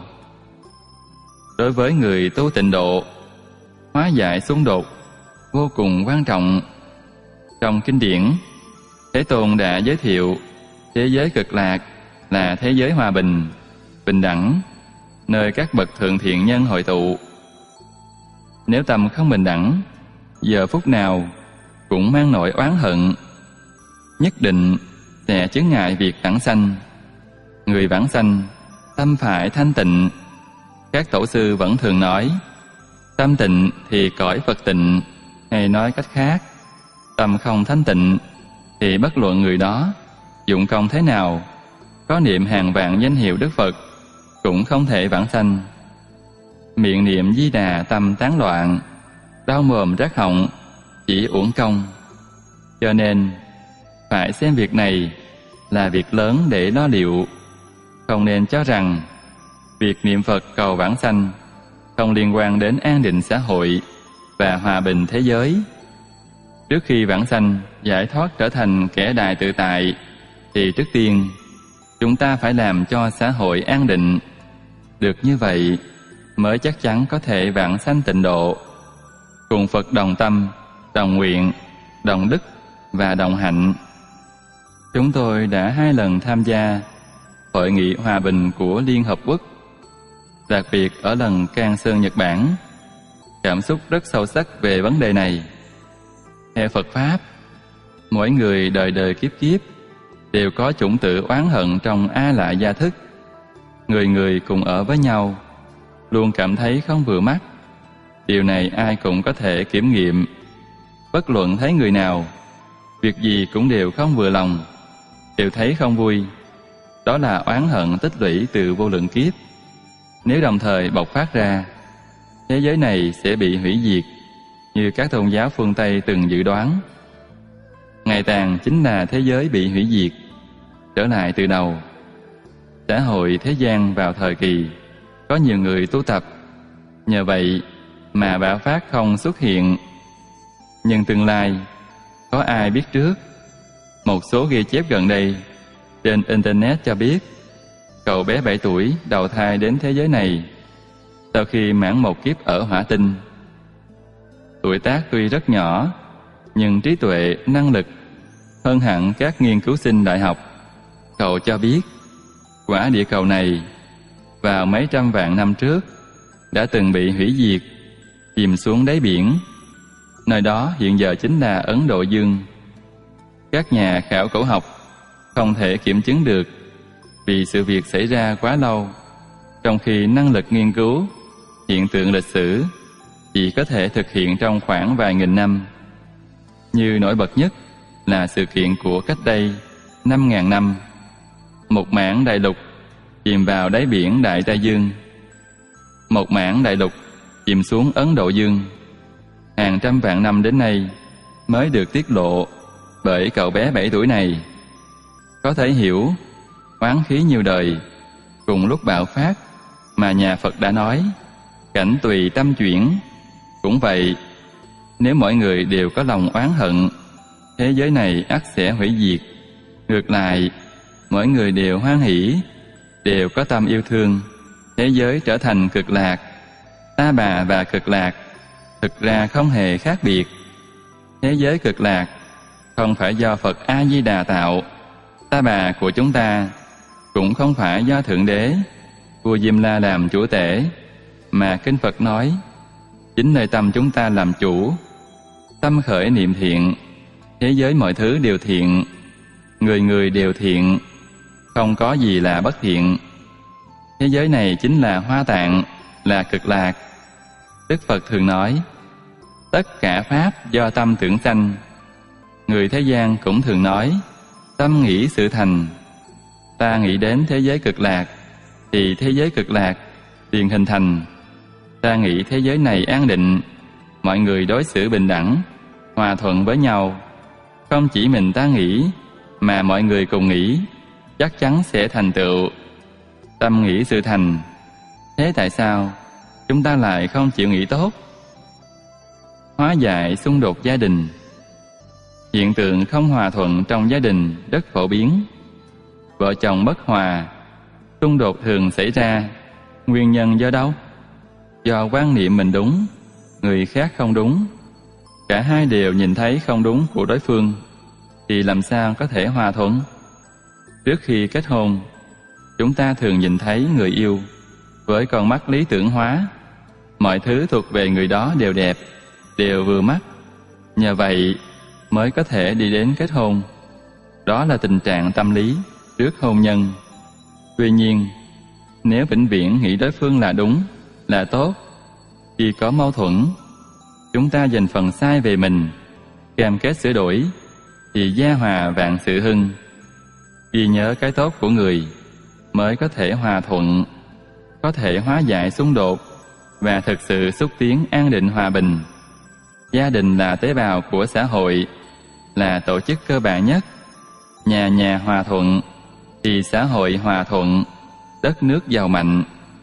Đối với người tu tịnh độ, hóa giải xung đột vô cùng quan trọng. Trong kinh điển, Thế Tôn đã giới thiệu thế giới cực lạc là thế giới hòa bình, bình đẳng, nơi các bậc thượng thiện nhân hội tụ. Nếu tâm không bình đẳng, giờ phút nào cũng mang nỗi oán hận, nhất định sẽ chướng ngại việc vãng sanh. Người vãng sanh, tâm phải thanh tịnh. Các tổ sư vẫn thường nói, tâm tịnh thì cõi Phật tịnh, hay nói cách khác, tâm không thanh tịnh thì bất luận người đó dụng công thế nào, có niệm hàng vạn danh hiệu Đức Phật cũng không thể vãng sanh. Miệng niệm Di Đà tâm tán loạn, đau mồm rát họng, chỉ uổng công. Cho nên phải xem việc này là việc lớn để lo liệu, không nên cho rằng việc niệm Phật cầu vãng sanh không liên quan đến an định xã hội và hòa bình thế giới. Trước khi vãng sanh giải thoát trở thành kẻ đại tự tại, thì trước tiên chúng ta phải làm cho xã hội an định. Được như vậy mới chắc chắn có thể vãng sanh tịnh độ, cùng Phật đồng tâm, đồng nguyện, đồng đức và đồng hạnh. Chúng tôi đã 2 lần tham gia Hội nghị Hòa bình của Liên Hợp Quốc, đặc biệt ở lần Can Sơn, Nhật Bản. Cảm xúc rất sâu sắc về vấn đề này. Theo Phật Pháp, mỗi người đời đời kiếp kiếp đều có chủng tử oán hận trong A Lại gia thức. Người người cùng ở với nhau, luôn cảm thấy không vừa mắt. Điều này ai cũng có thể kiểm nghiệm. Bất luận thấy người nào, việc gì cũng đều không vừa lòng, đều thấy không vui. Đó là oán hận tích lũy từ vô lượng kiếp. Nếu đồng thời bộc phát ra, thế giới này sẽ bị hủy diệt, như các tôn giáo phương Tây từng dự đoán. Ngày tàn chính là thế giới bị hủy diệt, trở lại từ đầu. Xã hội thế gian vào thời kỳ có nhiều người tu tập, nhờ vậy mà bạo phát không xuất hiện. Nhưng tương lai có ai biết trước? Một số ghi chép gần đây trên Internet cho biết cậu bé 7 tuổi đầu thai đến thế giới này sau khi mãn một kiếp ở hỏa tinh. Tuổi tác tuy rất nhỏ, nhưng trí tuệ, năng lực hơn hẳn các nghiên cứu sinh đại học. Cậu cho biết quả địa cầu này vào mấy trăm vạn năm trước đã từng bị hủy diệt, chìm xuống đáy biển. Nơi đó hiện giờ chính là Ấn Độ Dương. Các nhà khảo cổ học không thể kiểm chứng được vì sự việc xảy ra quá lâu, trong khi năng lực nghiên cứu hiện tượng lịch sử chỉ có thể thực hiện trong khoảng vài nghìn năm. Như nổi bật nhất là sự kiện của cách đây 5.000 năm. Một mảng đại lục chìm vào đáy biển Đại Tây Dương. Một mảng đại lục chìm xuống Ấn Độ Dương. Hàng trăm vạn năm đến nay mới được tiết lộ bởi cậu bé 7 tuổi này. Có thể hiểu oán khí nhiều đời cùng lúc bạo phát mà nhà Phật đã nói cảnh tùy tâm chuyển. Cũng vậy, nếu mọi người đều có lòng oán hận, thế giới này ắt sẽ hủy diệt. Ngược lại, mỗi người đều hoan hỷ, đều có tâm yêu thương, thế giới trở thành cực lạc. Ta bà và cực lạc thực ra không hề khác biệt. Thế giới cực lạc không phải do Phật A-di-đà tạo. Ta bà của chúng ta cũng không phải do Thượng Đế, vua Diêm La làm chủ tể, mà Kinh Phật nói chính nơi tâm chúng ta làm chủ. Tâm khởi niệm thiện, thế giới mọi thứ đều thiện, người người đều thiện, không có gì là bất thiện. Thế giới này chính là Hoa Tạng, là cực lạc. Đức Phật thường nói tất cả pháp do tâm tưởng sanh. Người thế gian cũng thường nói tâm nghĩ sự thành. Ta nghĩ đến thế giới cực lạc thì thế giới cực lạc liền hình thành. Ta nghĩ thế giới này an định, mọi người đối xử bình đẳng, hòa thuận với nhau. Không chỉ mình ta nghĩ mà mọi người cùng nghĩ, chắc chắn sẽ thành tựu. Tâm nghĩ sự thành. Thế tại sao chúng ta lại không chịu nghĩ tốt? hóa giải xung đột gia đình. Hiện tượng không hòa thuận trong gia đình rất phổ biến. Vợ chồng bất hòa, xung đột thường xảy ra. Nguyên nhân do đâu? Do quan niệm mình đúng, người khác không đúng. Cả hai đều nhìn thấy không đúng của đối phương, thì làm sao có thể hòa thuận? Trước khi kết hôn, chúng ta thường nhìn thấy người yêu với con mắt lý tưởng hóa. Mọi thứ thuộc về người đó đều đẹp, đều vừa mắt. Nhờ vậy mới có thể đi đến kết hôn. Đó là tình trạng tâm lý trước hôn nhân. Tuy nhiên, nếu vĩnh viễn nghĩ đối phương là đúng, là tốt, khi có mâu thuẫn, chúng ta dành phần sai về mình, cam kết sửa đổi, thì gia hòa vạn sự hưng. Ghi nhớ cái tốt của người mới có thể hòa thuận, có thể hóa giải xung đột và thực sự xúc tiến an định hòa bình. Gia đình là tế bào của xã hội, là tổ chức cơ bản nhất. Nhà nhà hòa thuận thì xã hội hòa thuận, đất nước giàu mạnh.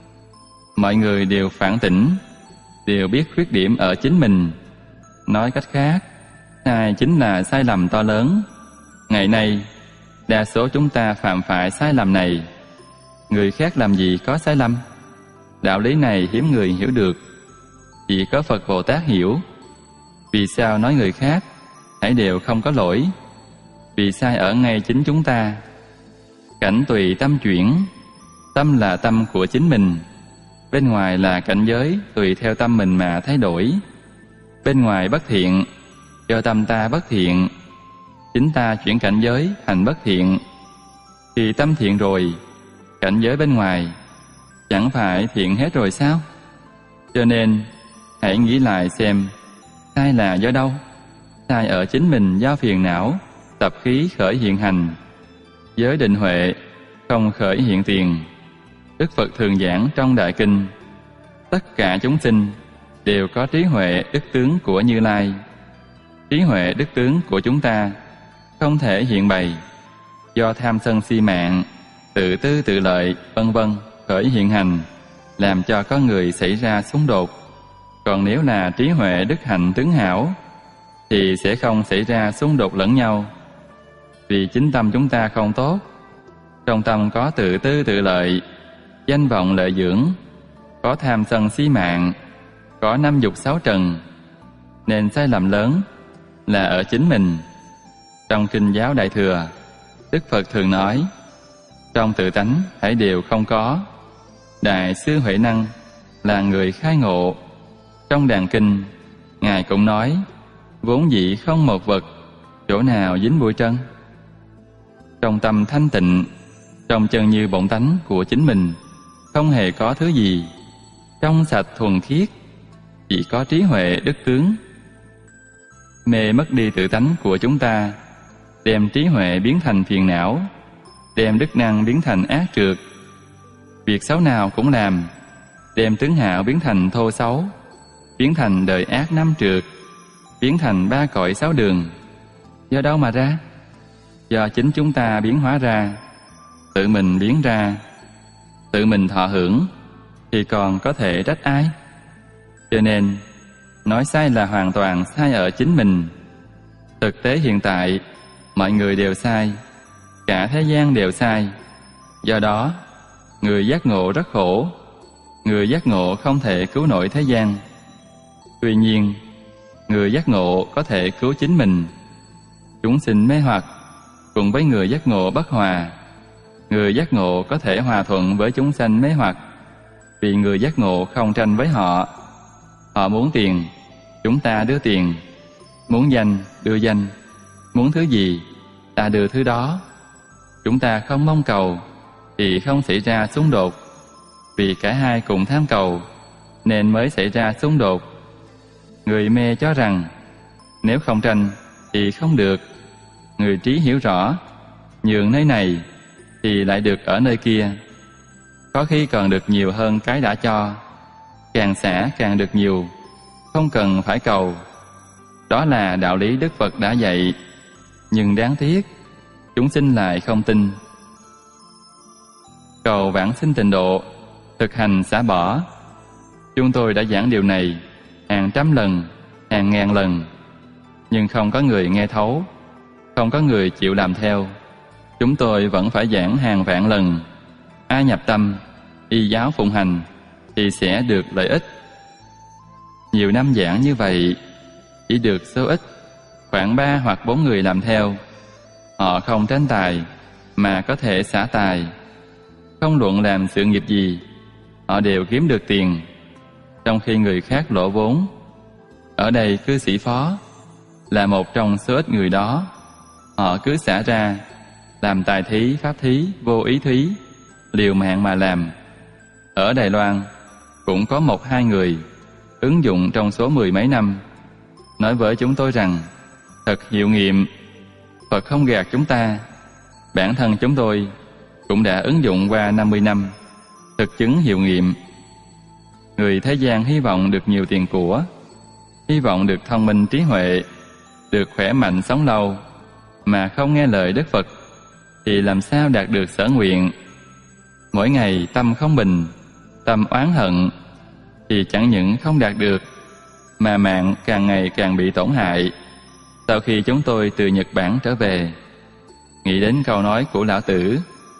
Mọi người đều phản tỉnh, đều biết khuyết điểm ở chính mình. Nói cách khác, sai chính là sai lầm to lớn. Ngày nay, đa số chúng ta phạm phải sai lầm này. Người khác làm gì có sai lầm? Đạo lý này hiếm người hiểu được, chỉ có Phật Bồ Tát hiểu. Vì sao nói người khác hãy đều không có lỗi? Vì sai ở ngay chính chúng ta. Cảnh tùy tâm chuyển, tâm là tâm của chính mình. Bên ngoài là cảnh giới tùy theo tâm mình mà thay đổi. Bên ngoài bất thiện, do tâm ta bất thiện, chính ta chuyển cảnh giới thành bất thiện. Khi tâm thiện rồi, cảnh giới bên ngoài chẳng phải thiện hết rồi sao? Cho nên hãy nghĩ lại xem, sai là do đâu? Sai ở chính mình do phiền não, tập khí khởi hiện hành. Giới định huệ không khởi hiện tiền. Đức Phật thường giảng trong Đại Kinh, tất cả chúng sinh đều có trí huệ đức tướng của Như Lai. Trí huệ đức tướng của chúng ta không thể hiện bày, do tham sân si mạng, tự tư tự lợi vân vân khởi hiện hành, làm cho có người xảy ra xung đột. Còn nếu là trí huệ đức hạnh tướng hảo thì sẽ không xảy ra xung đột lẫn nhau. Vì chính tâm chúng ta không tốt, trong tâm có tự tư tự lợi, danh vọng lợi dưỡng, có tham sân si mạng, có năm dục sáu trần, nên sai lầm lớn là ở chính mình. Trong Kinh Giáo Đại Thừa, Đức Phật thường nói, trong tự tánh hãy đều không có. Đại sư Huệ Năng là người khai ngộ. Trong Đàn Kinh, Ngài cũng nói, vốn dĩ không một vật, chỗ nào dính bụi trần. Trong tâm thanh tịnh, trong chân như bổn tánh của chính mình, không hề có thứ gì. Trong sạch thuần khiết, chỉ có trí huệ đức tướng. Mê mất đi tự tánh của chúng ta, đem trí huệ biến thành phiền não, đem đức năng biến thành ác trược. Việc xấu nào cũng làm, đem tướng hảo biến thành thô xấu, biến thành đời ác năm trược, biến thành ba cõi sáu đường. Do đâu mà ra? Do chính chúng ta biến hóa ra, tự mình biến ra, tự mình thọ hưởng, thì còn có thể trách ai? Cho nên, nói sai là hoàn toàn sai ở chính mình. Thực tế hiện tại, mọi người đều sai, cả thế gian đều sai. Do đó, người giác ngộ rất khổ. Người giác ngộ không thể cứu nổi thế gian. Tuy nhiên, người giác ngộ có thể cứu chính mình. Chúng sinh mê hoặc cùng với người giác ngộ bất hòa. Người giác ngộ có thể hòa thuận với chúng sanh mê hoặc, vì người giác ngộ không tranh với họ. Họ muốn tiền, chúng ta đưa tiền. Muốn danh, đưa danh. Muốn thứ gì, ta đưa thứ đó. Chúng ta không mong cầu thì không xảy ra xung đột. Vì cả hai cùng tham cầu nên mới xảy ra xung đột. Người mê cho rằng nếu không tranh thì không được. Người trí hiểu rõ, nhường nơi này thì lại được ở nơi kia. Có khi còn được nhiều hơn cái đã cho. Càng xả càng được nhiều, không cần phải cầu. Đó là đạo lý Đức Phật đã dạy. Nhưng đáng tiếc, chúng sinh lại không tin. Cầu vãng sinh tịnh độ, thực hành xả bỏ. Chúng tôi đã giảng điều này hàng trăm lần, hàng ngàn lần, nhưng không có người nghe thấu, không có người chịu làm theo. Chúng tôi vẫn phải giảng hàng vạn lần. Ai nhập tâm, y giáo phụng hành thì sẽ được lợi ích. Nhiều năm giảng như vậy, chỉ được số ít, khoảng 3 hoặc 4 người làm theo. Họ không tranh tài, mà có thể xả tài. Không luận làm sự nghiệp gì, họ đều kiếm được tiền, trong khi người khác lỗ vốn. Ở đây cư sĩ Phó là một trong số ít người đó. Họ cứ xả ra, làm tài thí, pháp thí, vô ý thí, liều mạng mà làm. Ở Đài Loan cũng có 1-2 người ứng dụng trong số 10 mấy năm, nói với chúng tôi rằng thật hiệu nghiệm, Phật không gạt chúng ta. Bản thân chúng tôi cũng đã ứng dụng qua 50 năm, thực chứng hiệu nghiệm. Người thế gian hy vọng được nhiều tiền của, hy vọng được thông minh trí huệ, được khỏe mạnh sống lâu, mà không nghe lời Đức Phật thì làm sao đạt được sở nguyện. Mỗi ngày tâm không bình, tâm oán hận thì chẳng những không đạt được, mà mạng càng ngày càng bị tổn hại. Sau khi chúng tôi từ Nhật Bản trở về, nghĩ đến câu nói của Lão Tử: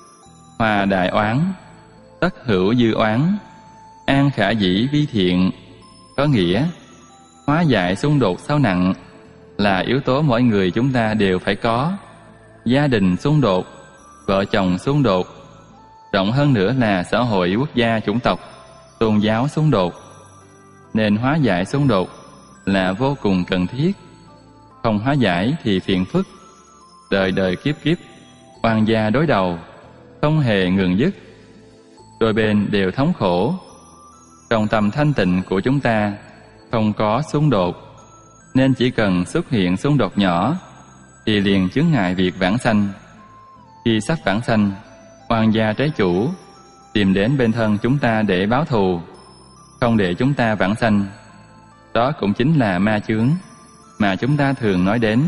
hòa đại oán, tất hữu dư oán, an khả dĩ vi thiện. Có nghĩa, hóa giải xung đột sâu nặng là yếu tố mỗi người chúng ta đều phải có. Gia đình xung đột, vợ chồng xung đột, rộng hơn nữa là xã hội quốc gia chủng tộc, tôn giáo xung đột. Nên hóa giải xung đột là vô cùng cần thiết. Không hóa giải thì phiền phức, đời đời kiếp kiếp oan gia đối đầu, không hề ngừng dứt. Đôi bên đều thống khổ. Trong tâm thanh tịnh của chúng ta không có xung đột, nên chỉ cần xuất hiện xung đột nhỏ thì liền chướng ngại việc vãng sanh. Khi sắp vãng sanh, oan gia trái chủ tìm đến bên thân chúng ta để báo thù, không để chúng ta vãng sanh. Đó cũng chính là ma chướng mà chúng ta thường nói đến.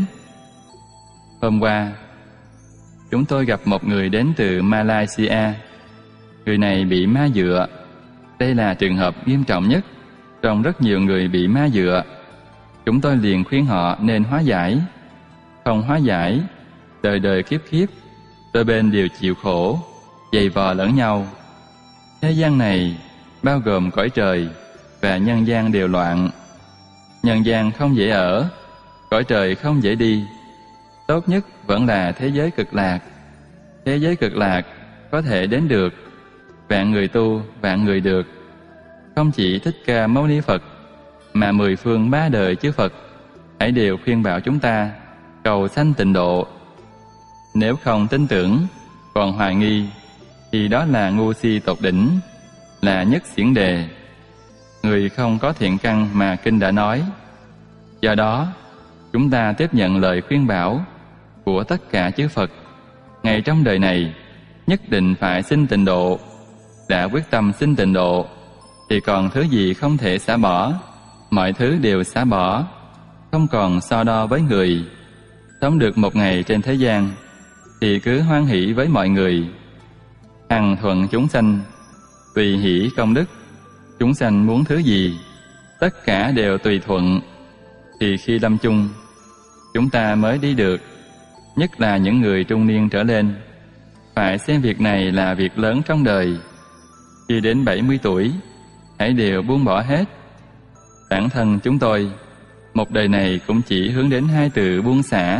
Hôm qua, chúng tôi gặp một người đến từ Malaysia. Người này bị ma dựa. Đây là trường hợp nghiêm trọng nhất trong rất nhiều người bị ma dựa. Chúng tôi liền khuyên họ nên hóa giải. Không hóa giải, đời đời kiếp kiếp, đôi bên đều chịu khổ, giày vò lẫn nhau. Thế gian này bao gồm cõi trời và nhân gian đều loạn. Nhân gian không dễ ở, cõi trời không dễ đi. Tốt nhất vẫn là thế giới cực lạc. Thế giới cực lạc có thể đến được, vạn người tu, vạn người được. Không chỉ Thích Ca Mâu Ni Phật, mà 10 phương 3 đời chư Phật hãy đều khuyên bảo chúng ta cầu sanh tịnh độ. Nếu không tin tưởng, còn hoài nghi, thì đó là ngu si tột đỉnh, là nhất xiển đề, người không có thiện căn mà kinh đã nói. Do đó, chúng ta tiếp nhận lời khuyên bảo của tất cả chư Phật, ngay trong đời này nhất định phải sinh tịnh độ. Đã quyết tâm sinh tịnh độ thì còn thứ gì không thể xả bỏ. Mọi thứ đều xả bỏ, không còn so đo với người. Sống được một ngày trên thế gian thì cứ hoan hỷ với mọi người, hằng thuận chúng sanh, tùy hỷ công đức. Chúng sanh muốn thứ gì, tất cả đều tùy thuận, thì khi lâm chung chúng ta mới đi được. Nhất là những người trung niên trở lên, phải xem việc này là việc lớn trong đời. Khi đến 70 tuổi, hãy đều buông bỏ hết. Bản thân chúng tôi, một đời này cũng chỉ hướng đến 2 từ buông xả.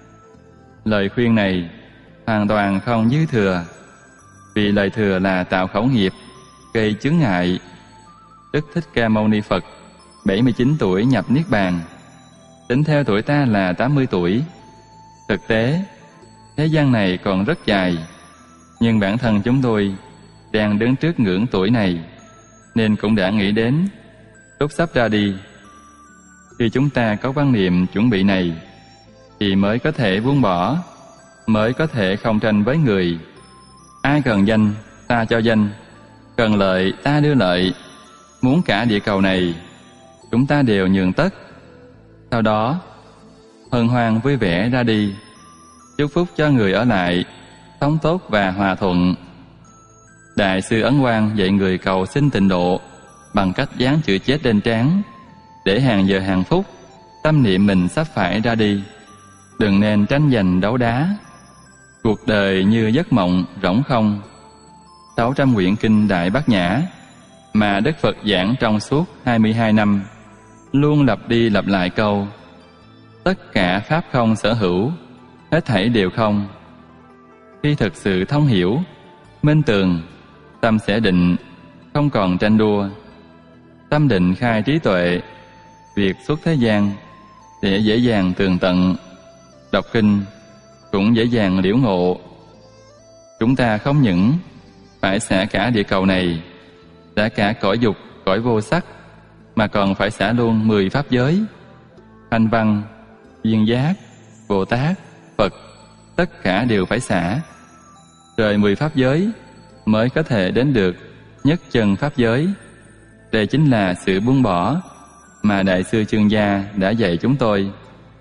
Lời khuyên này hoàn toàn không dư thừa, vì lời thừa là tạo khẩu nghiệp, gây chướng ngại. Đức Thích Ca Mâu Ni Phật 79 tuổi nhập Niết Bàn, tính theo tuổi ta là 80 tuổi. Thực tế, thế gian này còn rất dài, nhưng bản thân chúng tôi đang đứng trước ngưỡng tuổi này, nên cũng đã nghĩ đến lúc sắp ra đi. Khi chúng ta có quan niệm chuẩn bị này, thì mới có thể buông bỏ, mới có thể không tranh với người. Ai cần danh, ta cho danh, cần lợi, ta đưa lợi. Muốn cả địa cầu này, chúng ta đều nhường tất. Sau đó, hân hoan vui vẻ ra đi, chúc phúc cho người ở lại, sống tốt và hòa thuận. Đại sư Ấn Quang dạy người cầu xin tịnh độ bằng cách dán chữ chết trên trán, để hàng giờ hàng phút tâm niệm mình sắp phải ra đi. Đừng nên tranh giành đấu đá. Cuộc đời như giấc mộng rỗng không. 600 quyển kinh Đại Bát Nhã mà Đức Phật giảng trong suốt 22 năm, luôn lặp đi lặp lại câu: tất cả pháp không sở hữu, hết thảy đều không. Khi thực sự thông hiểu, minh tường, tâm sẽ định, không còn tranh đua. Tâm định khai trí tuệ, việc xuất thế gian sẽ dễ dàng tường tận. Đọc kinh cũng dễ dàng liễu ngộ. Chúng ta không những phải xả cả địa cầu này, xả cả cõi dục, cõi vô sắc, mà còn phải xả luôn 10 pháp giới: Thanh Văn, Duyên Giác, Bồ Tát, Phật, tất cả đều phải xả. Rồi 10 pháp giới mới có thể đến được nhất chân pháp giới. Đây chính là sự buông bỏ mà Đại sư Chương Gia đã dạy chúng tôi.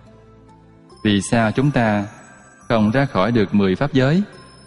Vì sao chúng ta không ra khỏi được 10 pháp giới?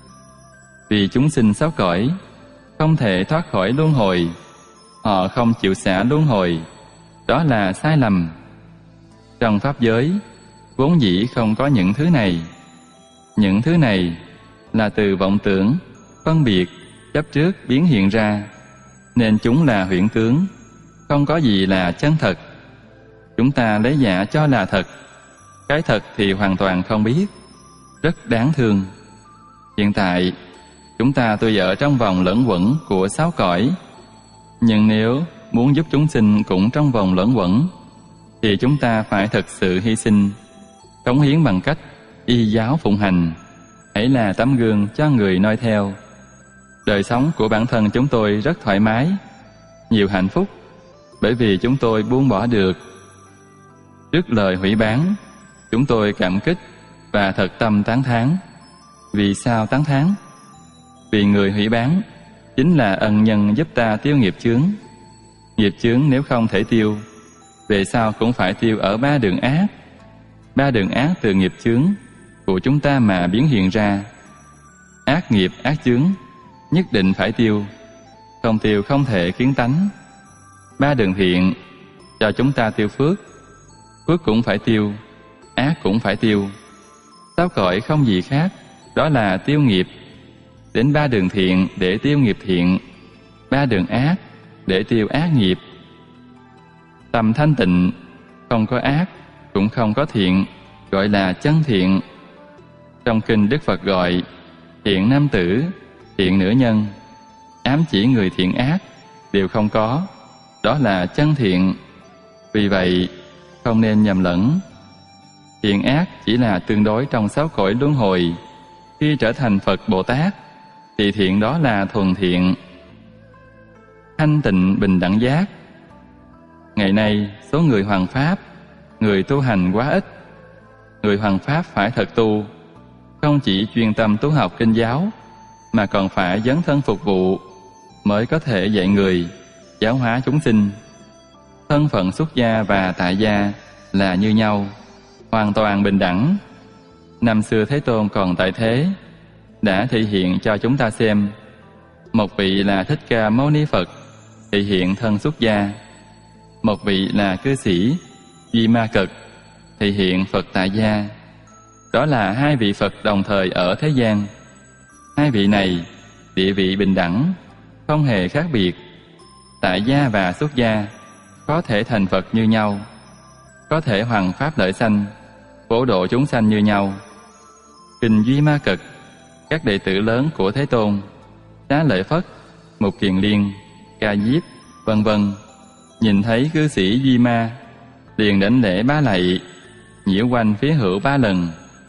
Vì chúng sinh sáu cõi không thể thoát khỏi luân hồi. Họ không chịu xả luân hồi. Đó là sai lầm. Trong pháp giới vốn dĩ không có những thứ này. Những thứ này là từ vọng tưởng, phân biệt, chấp trước biến hiện ra, nên chúng là huyễn tướng, không có gì là chân thật. Chúng ta lấy giả cho là thật, cái thật thì hoàn toàn không biết, rất đáng thương. Hiện tại chúng ta tuy ở trong vòng lẫn quẩn của sáu cõi, nhưng nếu muốn giúp chúng sinh cũng trong vòng lẫn quẩn, thì chúng ta phải thực sự hy sinh, cống hiến bằng cách y giáo phụng hành, hãy là tấm gương cho người noi theo. Đời sống của bản thân chúng tôi rất thoải mái, nhiều hạnh phúc, bởi vì chúng tôi buông bỏ được. Trước lời hủy bán, chúng tôi cảm kích và thật tâm tán thán. Vì sao tán thán? Vì người hủy bán chính là ân nhân giúp ta tiêu nghiệp chướng. Nghiệp chướng nếu không thể tiêu, về sau cũng phải tiêu ở 3 đường ác. 3 đường ác từ nghiệp chướng của chúng ta mà biến hiện ra. Ác nghiệp, ác chướng nhất định phải tiêu, không tiêu không thể kiến tánh. 3 đường thiện cho chúng ta tiêu phước, phước cũng phải tiêu, ác cũng phải tiêu. Sáu cõi không gì khác, đó là tiêu nghiệp. Đến 3 đường thiện để tiêu nghiệp thiện, 3 đường ác để tiêu ác nghiệp. Tâm thanh tịnh, không có ác, cũng không có thiện, gọi là chân thiện. Trong kinh Đức Phật gọi thiện nam tử, thiện nữ nhân, ám chỉ người thiện ác đều không có, đó là chân thiện. Vì vậy không nên nhầm lẫn. Thiện ác chỉ là tương đối trong sáu cõi luân hồi. Khi trở thành Phật Bồ Tát thì thiện đó là thuần thiện. Thanh tịnh bình đẳng giác. Ngày nay số người hoằng pháp, người tu hành quá ít. Người hoằng pháp phải thật tu, không chỉ chuyên tâm tu học kinh giáo, mà còn phải dấn thân phục vụ, mới có thể dạy người, giáo hóa chúng sinh. Thân phận xuất gia và tại gia là như nhau, hoàn toàn bình đẳng. Năm xưa Thế Tôn còn tại thế, đã thể hiện cho chúng ta xem. Một vị là Thích Ca Mâu Ni Phật, thể hiện thân xuất gia. Một vị là cư sĩ Duy Ma Cực, thể hiện Phật tại gia. Đó là 2 vị Phật đồng thời ở thế gian. 2 vị này địa vị bình đẳng, không hề khác biệt. Tại gia và xuất gia có thể thành Phật như nhau, có thể hoằng pháp lợi sanh, phổ độ chúng sanh như nhau. Kinh Duy Ma Cực, các đệ tử lớn của Thế Tôn, Xá Lợi Phất, Mục Kiền Liên, Ca Diếp, vân vân, nhìn thấy cư sĩ Duy Ma liền đảnh lễ 3 lạy, nhiễu quanh phía hữu 3 lần.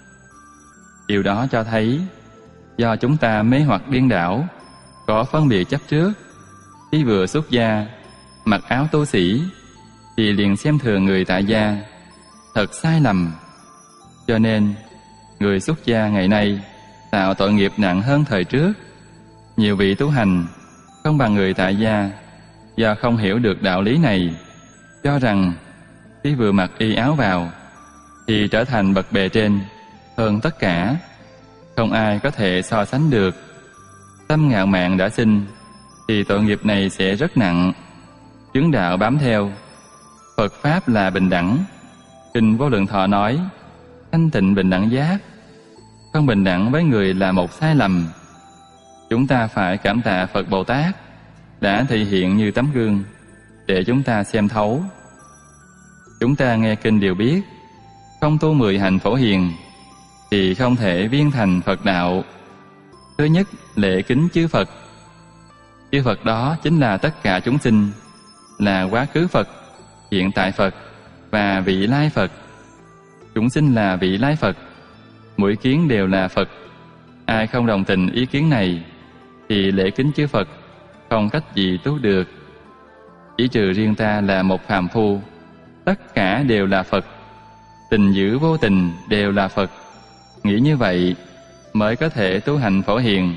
Điều đó cho thấy do chúng ta mê hoặc điên đảo, có phân biệt chấp trước. Khi vừa xuất gia, mặc áo tu sĩ thì liền xem thường người tại gia, thật sai lầm. Cho nên người xuất gia ngày nay tạo tội nghiệp nặng hơn thời trước. Nhiều vị tu hành không bằng người tại gia, do không hiểu được đạo lý này, cho rằng khi vừa mặc y áo vào thì trở thành bậc bề trên, hơn tất cả, không ai có thể so sánh được. Tâm ngạo mạn đã sinh thì tội nghiệp này sẽ rất nặng. Chứng đạo bám theo. Phật Pháp là bình đẳng, Kinh Vô Lượng Thọ nói, thanh tịnh bình đẳng giác, không bình đẳng với người là một sai lầm. Chúng ta phải cảm tạ Phật Bồ Tát đã thể hiện như tấm gương để chúng ta xem thấu. Chúng ta nghe kinh đều biết, không tu 10 hạnh Phổ Hiền thì không thể viên thành Phật đạo. Thứ nhất, lễ kính chư Phật. Chư Phật đó chính là tất cả chúng sinh, là quá khứ Phật, hiện tại Phật và vị lai Phật. Chúng sinh là vị lai Phật, mỗi kiến đều là Phật. Ai không đồng tình ý kiến này thì lễ kính chư Phật không cách gì tu được. Chỉ trừ riêng ta là một phàm phu, tất cả đều là Phật. Tình giữ vô tình đều là Phật. Nghĩ như vậy mới có thể tu hành Phổ Hiền.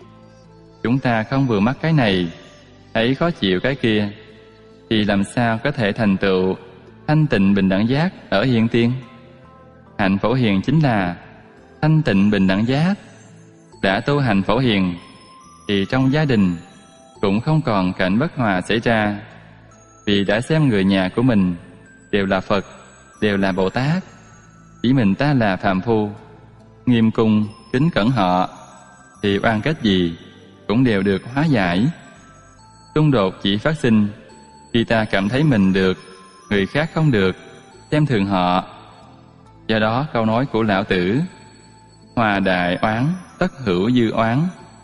Chúng ta không vừa mắt cái này, thấy khó chịu cái kia, thì làm sao có thể thành tựu thanh tịnh bình đẳng giác ở hiện tiên? Hạnh Phổ Hiền chính là thanh tịnh bình đẳng giác. Đã tu hành Phổ Hiền thì trong gia đình cũng không còn cảnh bất hòa xảy ra, vì đã xem người nhà của mình đều là Phật, đều là Bồ Tát. Chỉ mình ta là phàm phu, nghiêm cung kính cẩn họ, thì oan kết gì cũng đều được hóa giải. Xung đột chỉ phát sinh khi ta cảm thấy mình được, người khác không được, xem thường họ. Do đó câu nói của Lão Tử, hòa đại oán tất hữu dư oán.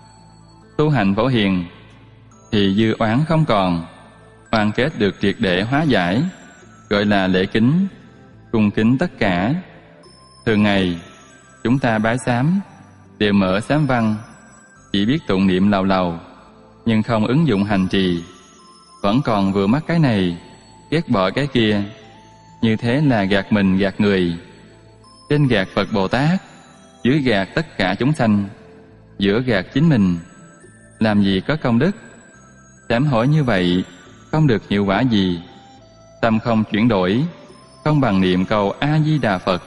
Tu hành Phổ Hiền thì dư oán không còn, oan kết được triệt để hóa giải, gọi là lễ kính, cung kính tất cả. Thường ngày chúng ta bái sám đều mở sám văn, chỉ biết tụng niệm lầu lầu nhưng không ứng dụng hành trì, vẫn còn vừa mắc cái này ghét bỏ cái kia. Như thế là gạt mình gạt người. Trên gạt Phật Bồ Tát, dưới gạt tất cả chúng sanh, giữa gạt chính mình, làm gì có công đức. Sám hối như vậy không được hiệu quả gì. Tâm không chuyển đổi, không bằng niệm câu A Di Đà Phật.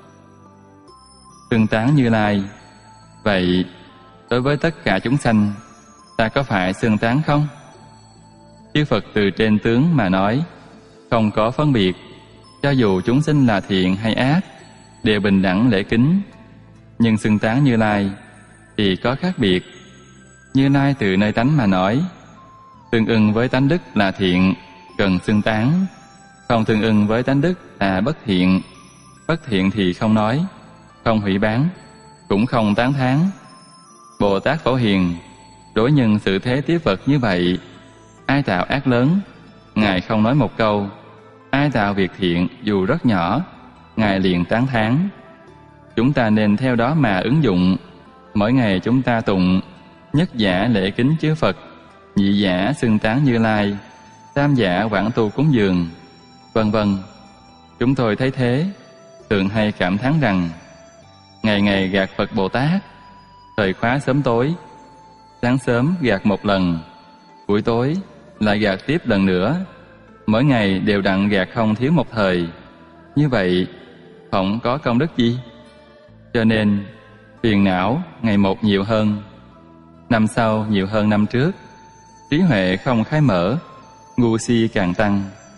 Xưng tán Như Lai. Vậy đối với tất cả chúng sanh, ta có phải xưng tán không? Chư Phật từ trên tướng mà nói, không có phân biệt, cho dù chúng sinh là thiện hay ác, đều bình đẳng lễ kính. Nhưng xưng tán Như Lai thì có khác biệt. Như Lai từ nơi tánh mà nói, tương ưng với tánh đức là thiện, cần xưng tán. Không tương ưng với tánh đức là bất thiện. Bất thiện thì không nói, không hủy bán, cũng không tán thán. Bồ Tát Phổ Hiền đối nhân xử thế tiếp vật như vậy. Ai tạo ác lớn, Ngài không nói một câu. Ai tạo việc thiện dù rất nhỏ, Ngài liền tán thán. Chúng ta nên theo đó mà ứng dụng. Mỗi ngày chúng ta tụng nhất giả lễ kính chư Phật, nhị giả xưng tán Như Lai, tam giả quảng tu cúng dường, vân vân. Chúng tôi thấy thế, thường hay cảm thán rằng ngày ngày gạt Phật Bồ Tát, thời khóa sớm tối, sáng sớm gạt một lần, buổi tối lại gạt tiếp lần nữa, mỗi ngày đều đặn gạt không thiếu một thời. Như vậy không có công đức gì. Cho nên phiền não ngày một nhiều hơn, năm sau nhiều hơn năm trước, trí huệ không khai mở, ngu si càng tăng.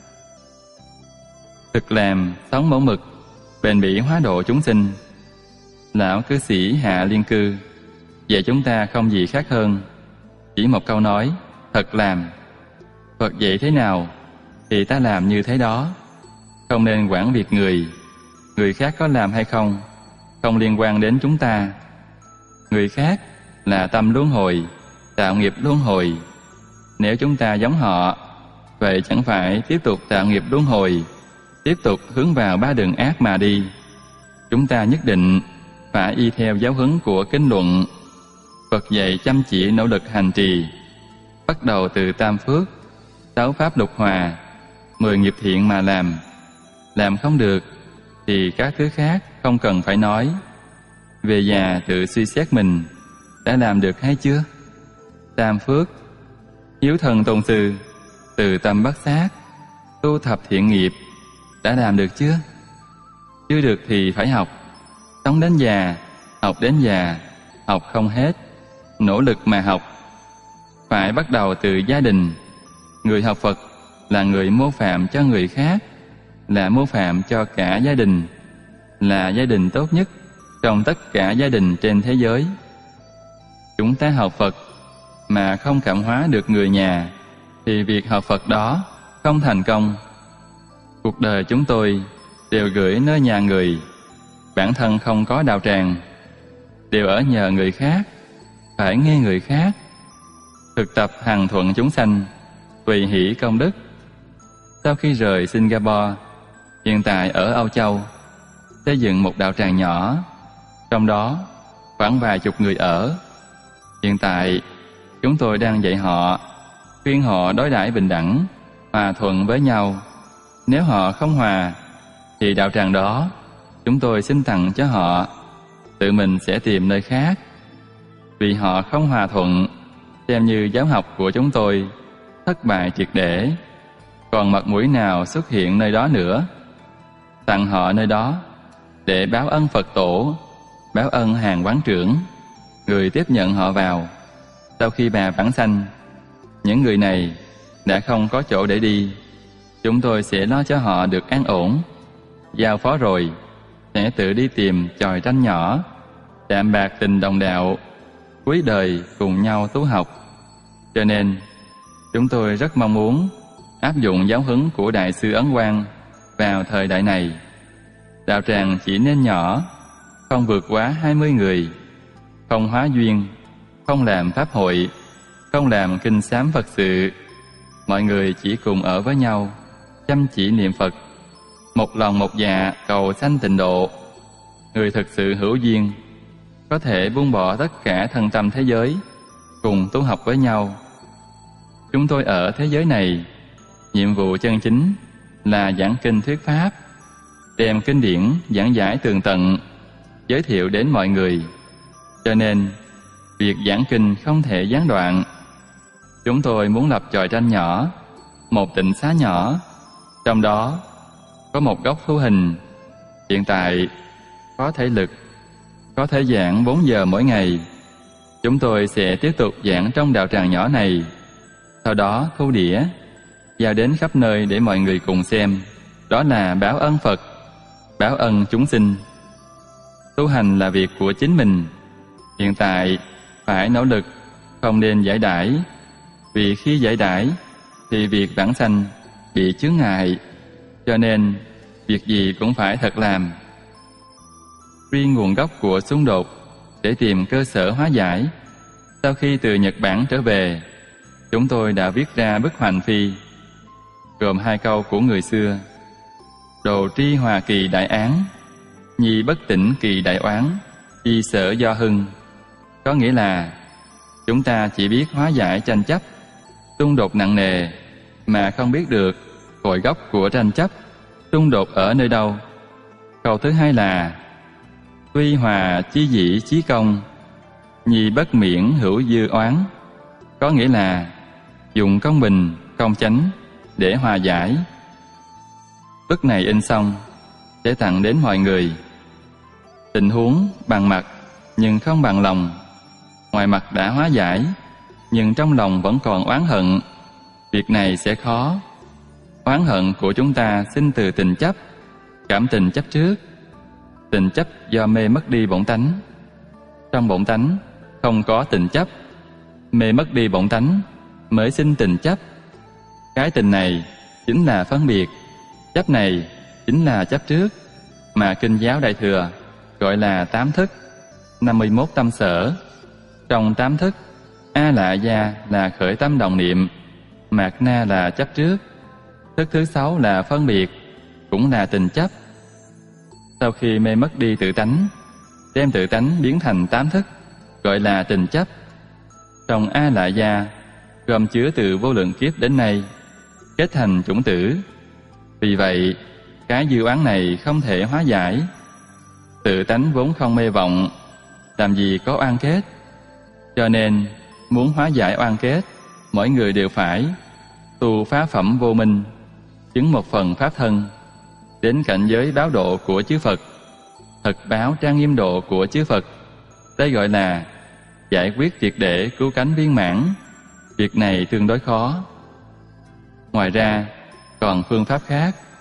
Thực làm sống mẫu mực, bền bỉ hóa độ chúng sinh. Lão cư sĩ Hạ Liên Cư dạy chúng ta không gì khác hơn, chỉ một câu nói, thật làm. Phật dạy thế nào thì ta làm như thế đó. Không nên quản việc người khác có làm hay không, không liên quan đến chúng ta. Người khác là tâm luân hồi, tạo nghiệp luân hồi. Nếu chúng ta giống họ, vậy chẳng phải tiếp tục tạo nghiệp luân hồi, tiếp tục hướng vào ba đường ác mà đi. Chúng ta nhất định phải y theo giáo huấn của kinh luận. Phật dạy chăm chỉ nỗ lực hành trì, bắt đầu từ tam phước, 6 pháp lục hòa, 10 nghiệp thiện mà làm. Làm không được thì các thứ khác không cần phải nói. Về già tự suy xét mình đã làm được hay chưa? Tam phước, hiếu thân tôn sư, từ tâm bắt sát, tu thập thiện nghiệp đã làm được chưa? Chưa được thì phải học. Sống đến già, học đến già, học không hết, nỗ lực mà học. Phải bắt đầu từ gia đình. Người học Phật là người mô phạm cho người khác, là mô phạm cho cả gia đình, là gia đình tốt nhất trong tất cả gia đình trên thế giới. Chúng ta học Phật mà không cảm hóa được người nhà thì việc học Phật đó không thành công. Cuộc đời chúng tôi đều gửi nơi nhà người, bản thân không có đạo tràng, đều ở nhờ người khác, phải nghe người khác, thực tập hằng thuận chúng sanh, tùy hỷ công đức. Sau khi rời Singapore, hiện tại ở Âu Châu, xây dựng một đạo tràng nhỏ, trong đó khoảng vài chục người ở. Hiện tại, chúng tôi đang dạy họ, khuyên họ đối đãi bình đẳng, hòa thuận với nhau. Nếu họ không hòa, thì đạo tràng đó chúng tôi xin tặng cho họ, tự mình sẽ tìm nơi khác. Vì họ không hòa thuận, xem như giáo học của chúng tôi thất bại triệt để, còn mặt mũi nào xuất hiện nơi đó nữa. Tặng họ nơi đó để báo ân Phật tổ, báo ân hàng quán trưởng, người tiếp nhận họ vào. Sau khi bà vãng sanh, những người này đã không có chỗ để đi, chúng tôi sẽ lo cho họ được an ổn. Giao phó rồi, sẽ tự đi tìm chòi tranh nhỏ, đạm bạc tình đồng đạo, cuối đời cùng nhau tu học. Cho nên, chúng tôi rất mong muốn áp dụng giáo huấn của Đại sư Ấn Quang vào thời đại này. Đạo tràng chỉ nên nhỏ, không vượt quá 20 người, không hóa duyên, không làm pháp hội, không làm kinh sám Phật sự. Mọi người chỉ cùng ở với nhau, chăm chỉ niệm Phật, một lòng một dạ cầu sanh tịnh độ. Người thực sự hữu duyên có thể buông bỏ tất cả thân tâm thế giới, cùng tu học với nhau. Chúng tôi ở thế giới này, nhiệm vụ chân chính là giảng kinh thuyết pháp, đem kinh điển giảng giải tường tận, giới thiệu đến mọi người. Cho nên, việc giảng kinh không thể gián đoạn. Chúng tôi muốn lập chòi tranh nhỏ, một tịnh xá nhỏ, trong đó có một góc thu hình. Hiện tại có thể lực, có thể giảng 4 giờ mỗi ngày. Chúng tôi sẽ tiếp tục giảng trong đạo tràng nhỏ này, sau đó thu đĩa, giao đến khắp nơi để mọi người cùng xem. Đó là báo ân Phật, báo ân chúng sinh. Tu hành là việc của chính mình. Hiện tại phải nỗ lực, không nên giải đãi. Vì khi giải đãi thì việc vãng sanh bị chướng ngại. Cho nên việc gì cũng phải thật làm. Truy nguồn gốc của xung đột để tìm cơ sở hóa giải. Sau khi từ Nhật Bản trở về, chúng tôi đã viết ra bức hoành phi, gồm 2 câu của người xưa: đồ tri hòa kỳ đại án, nhi bất tỉnh kỳ đại oán, y sở do hưng. Có nghĩa là chúng ta chỉ biết hóa giải tranh chấp, xung đột nặng nề, mà không biết được cội gốc của tranh chấp, xung đột ở nơi đâu. Câu thứ hai là tuy hòa chi dĩ chí công, nhi bất miễn hữu dư oán. Có nghĩa là dùng công bình, công chánh để hòa giải. Bức này in xong sẽ tặng đến mọi người. Tình huống bằng mặt nhưng không bằng lòng. Ngoài mặt đã hóa giải, nhưng trong lòng vẫn còn oán hận. Việc này sẽ khó. Oán hận của chúng ta sinh từ tình chấp, cảm tình chấp trước. Tình chấp do mê mất đi bổn tánh. Trong bổn tánh không có tình chấp, mê mất đi bổn tánh mới sinh tình chấp. Cái tình này chính là phân biệt, chấp này chính là chấp trước, mà Kinh giáo Đại Thừa gọi là 8 thức, 51 tâm sở. Trong 8 thức, A Lạ Gia là khởi tâm đồng niệm, Mạt Na là chấp trước, thức thứ 6 là phân biệt, cũng là tình chấp. Sau khi mê mất đi tự tánh, đem tự tánh biến thành 8 thức, gọi là tình chấp. Trong A Lạ Gia gồm chứa từ vô lượng kiếp đến nay, kết thành chủng tử. Vì vậy, cái dư oán này không thể hóa giải. Tự tánh vốn không mê vọng, làm gì có oan kết. Cho nên, muốn hóa giải oan kết, mỗi người đều phải tu phá phẩm vô minh, chứng một phần pháp thân, đến cảnh giới báo độ của chư Phật, thật báo trang nghiêm độ của chư Phật. Đây gọi là giải quyết triệt để cứu cánh viên mãn. Việc này tương đối khó. Ngoài ra, còn phương pháp khác.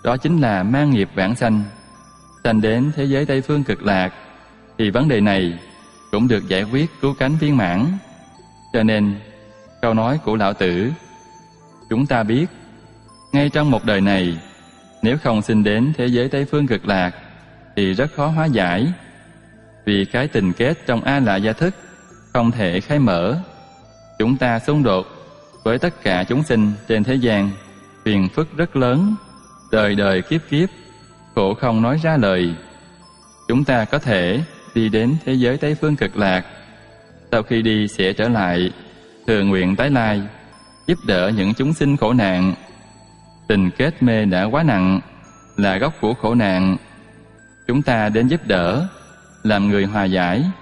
đó chính là mang nghiệp vãng sanh, sanh đến thế giới Tây Phương Cực Lạc, thì vấn đề này cũng được giải quyết cứu cánh viên mãn. Cho nên, câu nói của Lão Tử, chúng ta biết, ngay trong một đời này, nếu không sinh đến thế giới Tây Phương Cực Lạc, thì rất khó hóa giải, vì cái tình kết trong A La Gia Thức không thể khai mở. Chúng ta xung đột với tất cả chúng sinh trên thế gian, phiền phức rất lớn, đời đời kiếp kiếp, khổ không nói ra lời. Chúng ta có thể đi đến thế giới Tây Phương Cực Lạc, sau khi đi sẽ trở lại, thừa nguyện tái lai, giúp đỡ những chúng sinh khổ nạn. Tình kết mê đã quá nặng, là gốc của khổ nạn. Chúng ta đến giúp đỡ, làm người hòa giải,